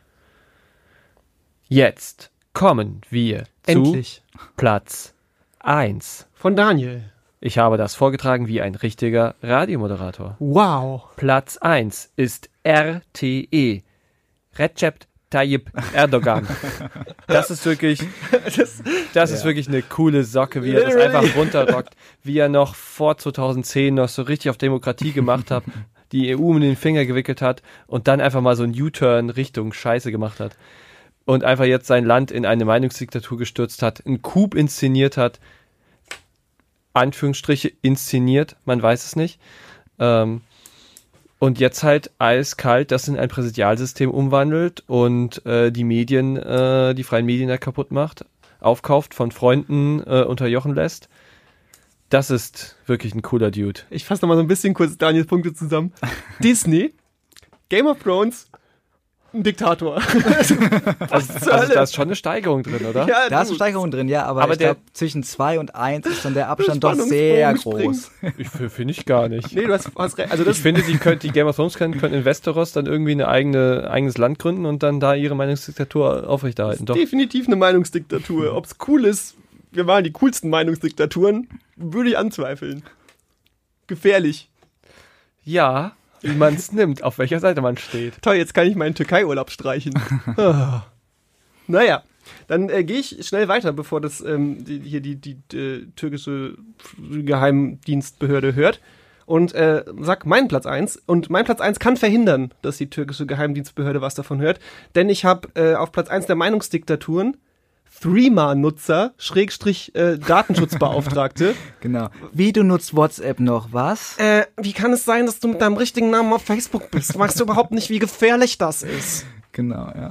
Jetzt kommen wir Endlich. zu Platz eins. Von Daniel. Ich habe das vorgetragen wie ein richtiger Radiomoderator. Wow. Platz eins ist R T E. Recep Tayyip Erdogan. Das ist wirklich, Das, das ist wirklich eine coole Socke, wie er das Literally. einfach runterrockt, wie er noch vor zweitausendzehn noch so richtig auf Demokratie gemacht hat, die E U um den Finger gewickelt hat und dann einfach mal so einen U-Turn Richtung Scheiße gemacht hat und einfach jetzt sein Land in eine Meinungsdiktatur gestürzt hat, einen Coup inszeniert hat, Anführungsstriche inszeniert, man weiß es nicht, ähm, und jetzt halt eiskalt das in ein Präsidialsystem umwandelt und äh, die Medien, äh, die freien Medien da kaputt macht, aufkauft, von Freunden äh, unterjochen lässt. Das ist wirklich ein cooler Dude. ich fasse nochmal so ein bisschen kurz Daniels Punkte zusammen. Disney, Game of Thrones ein Diktator. Also, also da ist schon eine Steigerung drin, oder? Ja, Da ist du. eine Steigerung drin, ja, aber, Aber ich der- glaube, zwischen zwei und eins ist dann der Abstand doch sehr groß. Ich finde ich gar nicht. Nee, du hast, hast recht. Also das Ich finde, die, könnt, die Game of Thrones können, können in Westeros dann irgendwie eine eigene eigenes Land gründen und dann da ihre Meinungsdiktatur aufrechterhalten. Doch. definitiv eine Meinungsdiktatur. Ob's cool ist, wir waren die coolsten Meinungsdiktaturen, würde ich anzweifeln. Gefährlich. Ja, wie man es nimmt, auf welcher Seite man steht. Toll, jetzt kann ich meinen Türkei-Urlaub streichen. Ah. Naja, dann äh, gehe ich schnell weiter, bevor das ähm, die, hier die, die, äh, türkische Geheimdienstbehörde hört. Und äh, sag meinen Platz eins. Und mein Platz eins kann verhindern, dass die türkische Geheimdienstbehörde was davon hört. Denn ich habe äh, auf Platz eins der Meinungsdiktaturen Threema-Nutzer, Schrägstrich äh, Datenschutzbeauftragte. Genau. Wie, du nutzt WhatsApp noch, was? Äh, wie kann es sein, dass du mit deinem richtigen Namen auf Facebook bist? Weißt du überhaupt nicht, wie gefährlich das ist? Genau, ja.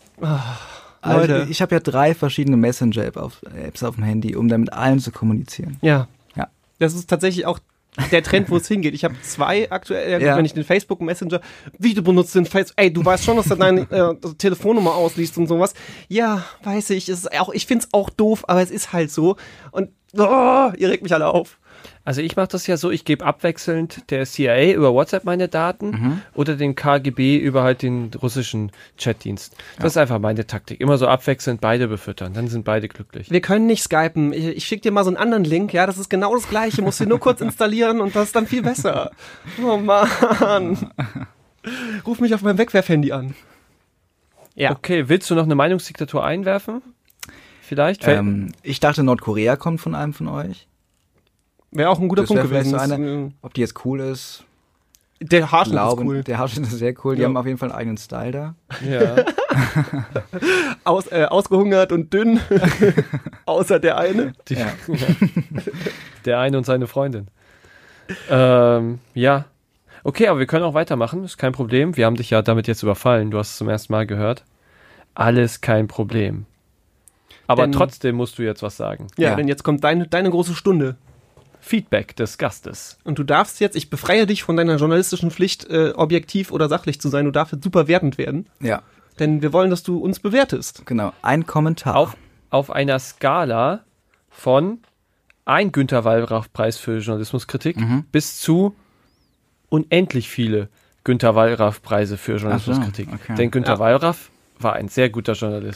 Leute. Also, ich habe ja drei verschiedene Messenger-Apps auf, Apps auf dem Handy, um dann mit allen zu kommunizieren. Ja. Ja. Das ist tatsächlich auch der Trend, wo es hingeht. Ich habe zwei aktuell, ja, gut, Ja. wenn ich den Facebook Messenger, wie du benutzt den Facebook, ey, du weißt schon, dass er deine äh, Telefonnummer ausliest und sowas. Ja, weiß ich, es ist auch, ich find's auch doof, aber es ist halt so. Und oh, ihr regt mich alle auf. Also ich mache das ja so, ich gebe abwechselnd der C I A über WhatsApp meine Daten Mhm. oder den K G B über halt den russischen Chatdienst. Das ist einfach meine Taktik. Immer so abwechselnd beide befüttern, dann sind beide glücklich. Wir können nicht skypen. Ich, ich schicke dir mal so einen anderen Link. Ja, das ist genau das Gleiche. Musst du nur kurz installieren und das ist dann viel besser. Oh Mann. Ruf mich auf meinem Wegwerfhandy an. Ja. Okay, willst du noch eine Meinungsdiktatur einwerfen? Vielleicht? Fällt- Ähm, ich dachte, Nordkorea kommt von einem von euch. Wäre auch ein guter Das Punkt wäre vielleicht gewesen. so Das, eine- äh, Ob die jetzt cool ist, Der Haarschnitt ist glaube, cool. der Haarschnitt ist sehr cool. Die Ja. haben auf jeden Fall einen eigenen Style da. Ja. Aus, äh, ausgehungert und dünn. Außer der eine. Die, Ja. Der eine und seine Freundin. Ähm, ja. Okay, aber wir können auch weitermachen, ist kein Problem. Wir haben dich ja damit jetzt überfallen, du hast es zum ersten Mal gehört. Alles kein Problem. Aber Denn- trotzdem musst du jetzt was sagen. Ja, Ja. denn jetzt kommt deine, deine große Stunde. Feedback des Gastes. Und du darfst jetzt, ich befreie dich von deiner journalistischen Pflicht, äh, objektiv oder sachlich zu sein. Du darfst jetzt super wertend werden. Ja, Denn wir wollen, dass du uns bewertest. genau. Ein Kommentar. Auf, auf einer Skala von ein Günter Wallraff-Preis für Journalismuskritik Mhm. bis zu unendlich viele Günter Wallraff-Preise für Journalismuskritik. Ach so, okay. Denn Günter Ja. Wallraff war ein sehr guter Journalist.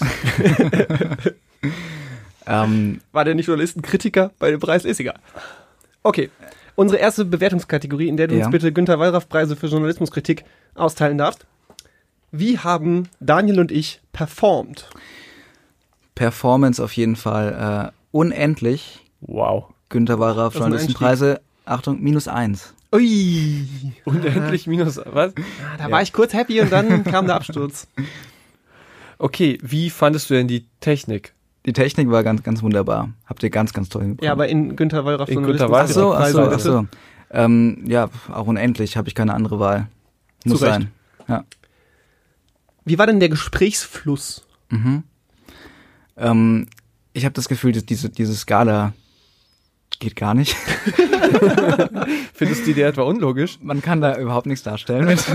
Ähm, War der nicht Journalistenkritiker bei dem Preis? Ist egal. Okay. Unsere erste Bewertungskategorie, in der du Ja. uns bitte Günter Wallraff-Preise für Journalismuskritik austeilen darfst. Wie haben Daniel und ich performt? Performance auf jeden Fall äh, unendlich. Wow. Günter Wallraff, Das ist ein Journalistenpreise, Achtung, minus eins. Ui. Unendlich minus, was? Ah, Da war ich kurz happy und dann kam der Absturz. Okay, wie fandest du denn die Technik? Die Technik war ganz, ganz wunderbar. Habt ihr ganz, ganz toll hinbekommen. Ja, aber in Günter Wallraff In Günter Ach so, ach so, Preise, ach so. Ähm, ja, auch unendlich, habe ich keine andere Wahl. Muss Zu Recht. sein. Ja. Wie war denn der Gesprächsfluss? Mhm. Ähm, ich habe das Gefühl, dass diese, diese Skala geht gar nicht. Findest du die Idee etwa unlogisch? Man kann da überhaupt nichts darstellen mit.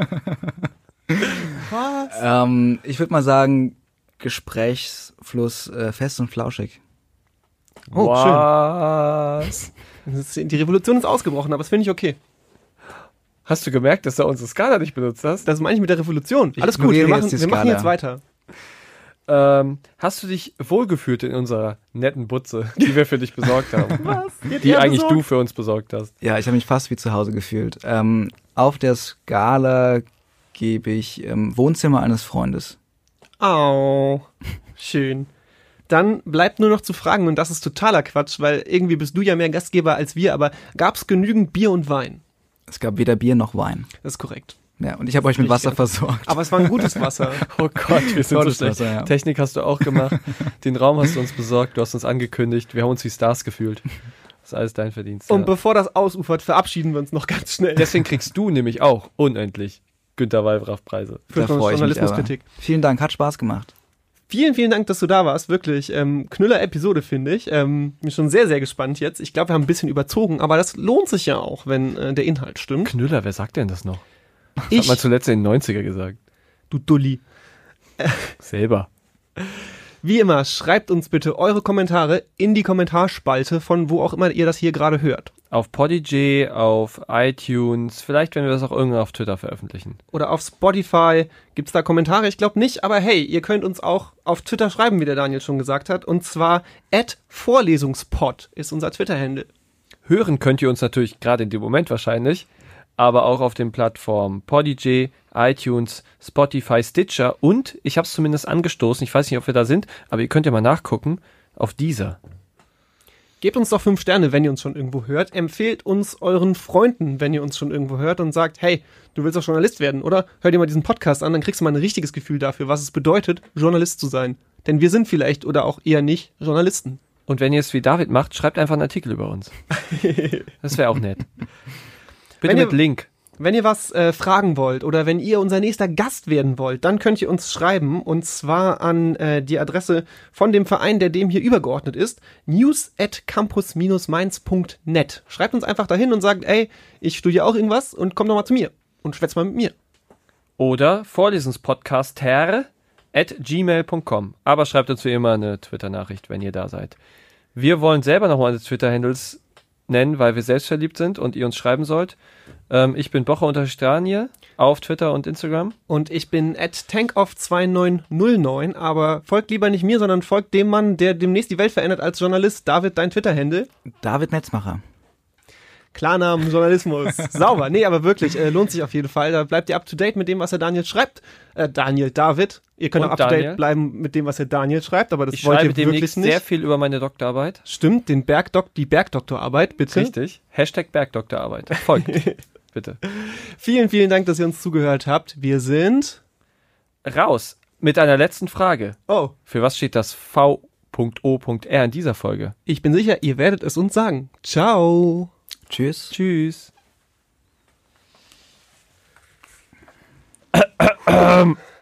Was? ähm, ich würde mal sagen, Gesprächsfluss äh, fest und flauschig. Oh, Was? Das ist, die Revolution ist ausgebrochen, aber das finde ich okay. Hast du gemerkt, dass du unsere Skala nicht benutzt hast? Das meine ich mit der Revolution. Ich Alles gut, wir ignoriere machen, jetzt die wir machen Skala. jetzt weiter. Ähm, hast du dich wohlgefühlt in unserer netten Butze, die wir für dich besorgt haben? Was? Die eigentlich du für uns besorgt hast. Ja, ich habe mich fast wie zu Hause gefühlt. Ähm, auf der Skala gebe ich ähm, Wohnzimmer eines Freundes. Au, schön. Dann bleibt nur noch zu fragen, und das ist totaler Quatsch, weil irgendwie bist du ja mehr Gastgeber als wir, aber gab es genügend Bier und Wein? Es gab weder Bier noch Wein. Das ist korrekt. Ja, und ich habe euch mit Wasser Richtig. versorgt. Aber es war ein gutes Wasser. Oh Gott, wir sind so Tolles schlecht. Wasser, ja. Technik hast du auch gemacht. Den Raum hast du uns besorgt, du hast uns angekündigt. Wir haben uns wie Stars gefühlt. Das ist alles dein Verdienst. Und Ja. bevor das ausufert, verabschieden wir uns noch ganz schnell. Deswegen kriegst du nämlich auch unendlich Günter Wallraff-Preise. Für Da freue ich mich aber. Journalismuskritik. Vielen Dank, hat Spaß gemacht. Vielen, vielen Dank, dass du da warst. Wirklich, ähm, Knüller-Episode, finde ich. Ähm, bin schon sehr, sehr gespannt jetzt. Ich glaube, wir haben ein bisschen überzogen, aber das lohnt sich ja auch, wenn äh, der Inhalt stimmt. Knüller, wer sagt denn das noch? Das Ich, hat man zuletzt in den neunziger gesagt. du Dulli. Selber. Wie immer, schreibt uns bitte eure Kommentare in die Kommentarspalte von wo auch immer ihr das hier gerade hört. Auf Podigy, auf iTunes, vielleicht werden wir das auch irgendwann auf Twitter veröffentlichen. Oder auf Spotify. Gibt's da Kommentare? Ich glaube nicht, aber hey, ihr könnt uns auch auf Twitter schreiben, wie der Daniel schon gesagt hat. Und zwar at vorlesungspod ist unser Twitter-Handle. Hören könnt ihr uns natürlich gerade in dem Moment wahrscheinlich, aber auch auf den Plattformen Podigy, iTunes, Spotify, Stitcher und, ich habe es zumindest angestoßen, ich weiß nicht, ob wir da sind, aber ihr könnt ja mal nachgucken, auf Deezer. Gebt uns doch fünf Sterne, wenn ihr uns schon irgendwo hört. Empfehlt uns euren Freunden, wenn ihr uns schon irgendwo hört und sagt, hey, du willst doch Journalist werden, oder? Hör dir mal diesen Podcast an, dann kriegst du mal ein richtiges Gefühl dafür, was es bedeutet, Journalist zu sein. Denn wir sind vielleicht oder auch eher nicht Journalisten. Und wenn ihr es wie David macht, schreibt einfach einen Artikel über uns. Das wäre auch nett. Bitte Wenn mit ihr- Link. Wenn ihr was äh, fragen wollt oder wenn ihr unser nächster Gast werden wollt, dann könnt ihr uns schreiben und zwar an äh, die Adresse von dem Verein, der dem hier übergeordnet ist, news at campus mainz punkt net. Schreibt uns einfach dahin und sagt, ey, ich studiere auch irgendwas und komm doch mal zu mir und schwätz mal mit mir. Oder vorlesungspodcaster at gmail punkt com. Aber schreibt uns wie immer eine Twitter-Nachricht, wenn ihr da seid. Wir wollen selber nochmal eine Twitter-Handles nennen, weil wir selbstverliebt sind und ihr uns schreiben sollt. Ähm, ich bin Bocher-Stranier auf Twitter und Instagram. Und ich bin at tankoff zwei neun null neun, aber folgt lieber nicht mir, sondern folgt dem Mann, der demnächst die Welt verändert als Journalist. David, dein Twitter-Handle. David Netzmacher. Klarnamen, Journalismus. Sauber. Nee, aber wirklich, äh, lohnt sich auf jeden Fall. Da bleibt ihr up to date mit dem, was der Daniel schreibt. Äh, Daniel, David. Ihr könnt Und auch up to Daniel. date bleiben mit dem, was der Daniel schreibt, aber das Ich wollt schreibe ihr wirklich demnächst nicht. sehr viel über meine Doktorarbeit. Stimmt, den Bergdok die Bergdoktorarbeit, bitte. Richtig. Hashtag Bergdoktorarbeit. Folgt. Bitte. Vielen, vielen Dank, dass ihr uns zugehört habt. Wir sind... Raus. Mit einer letzten Frage. Oh, Für was steht das V O R in dieser Folge? ich bin sicher, ihr werdet es uns sagen. Ciao. Tschüss. Tschüss.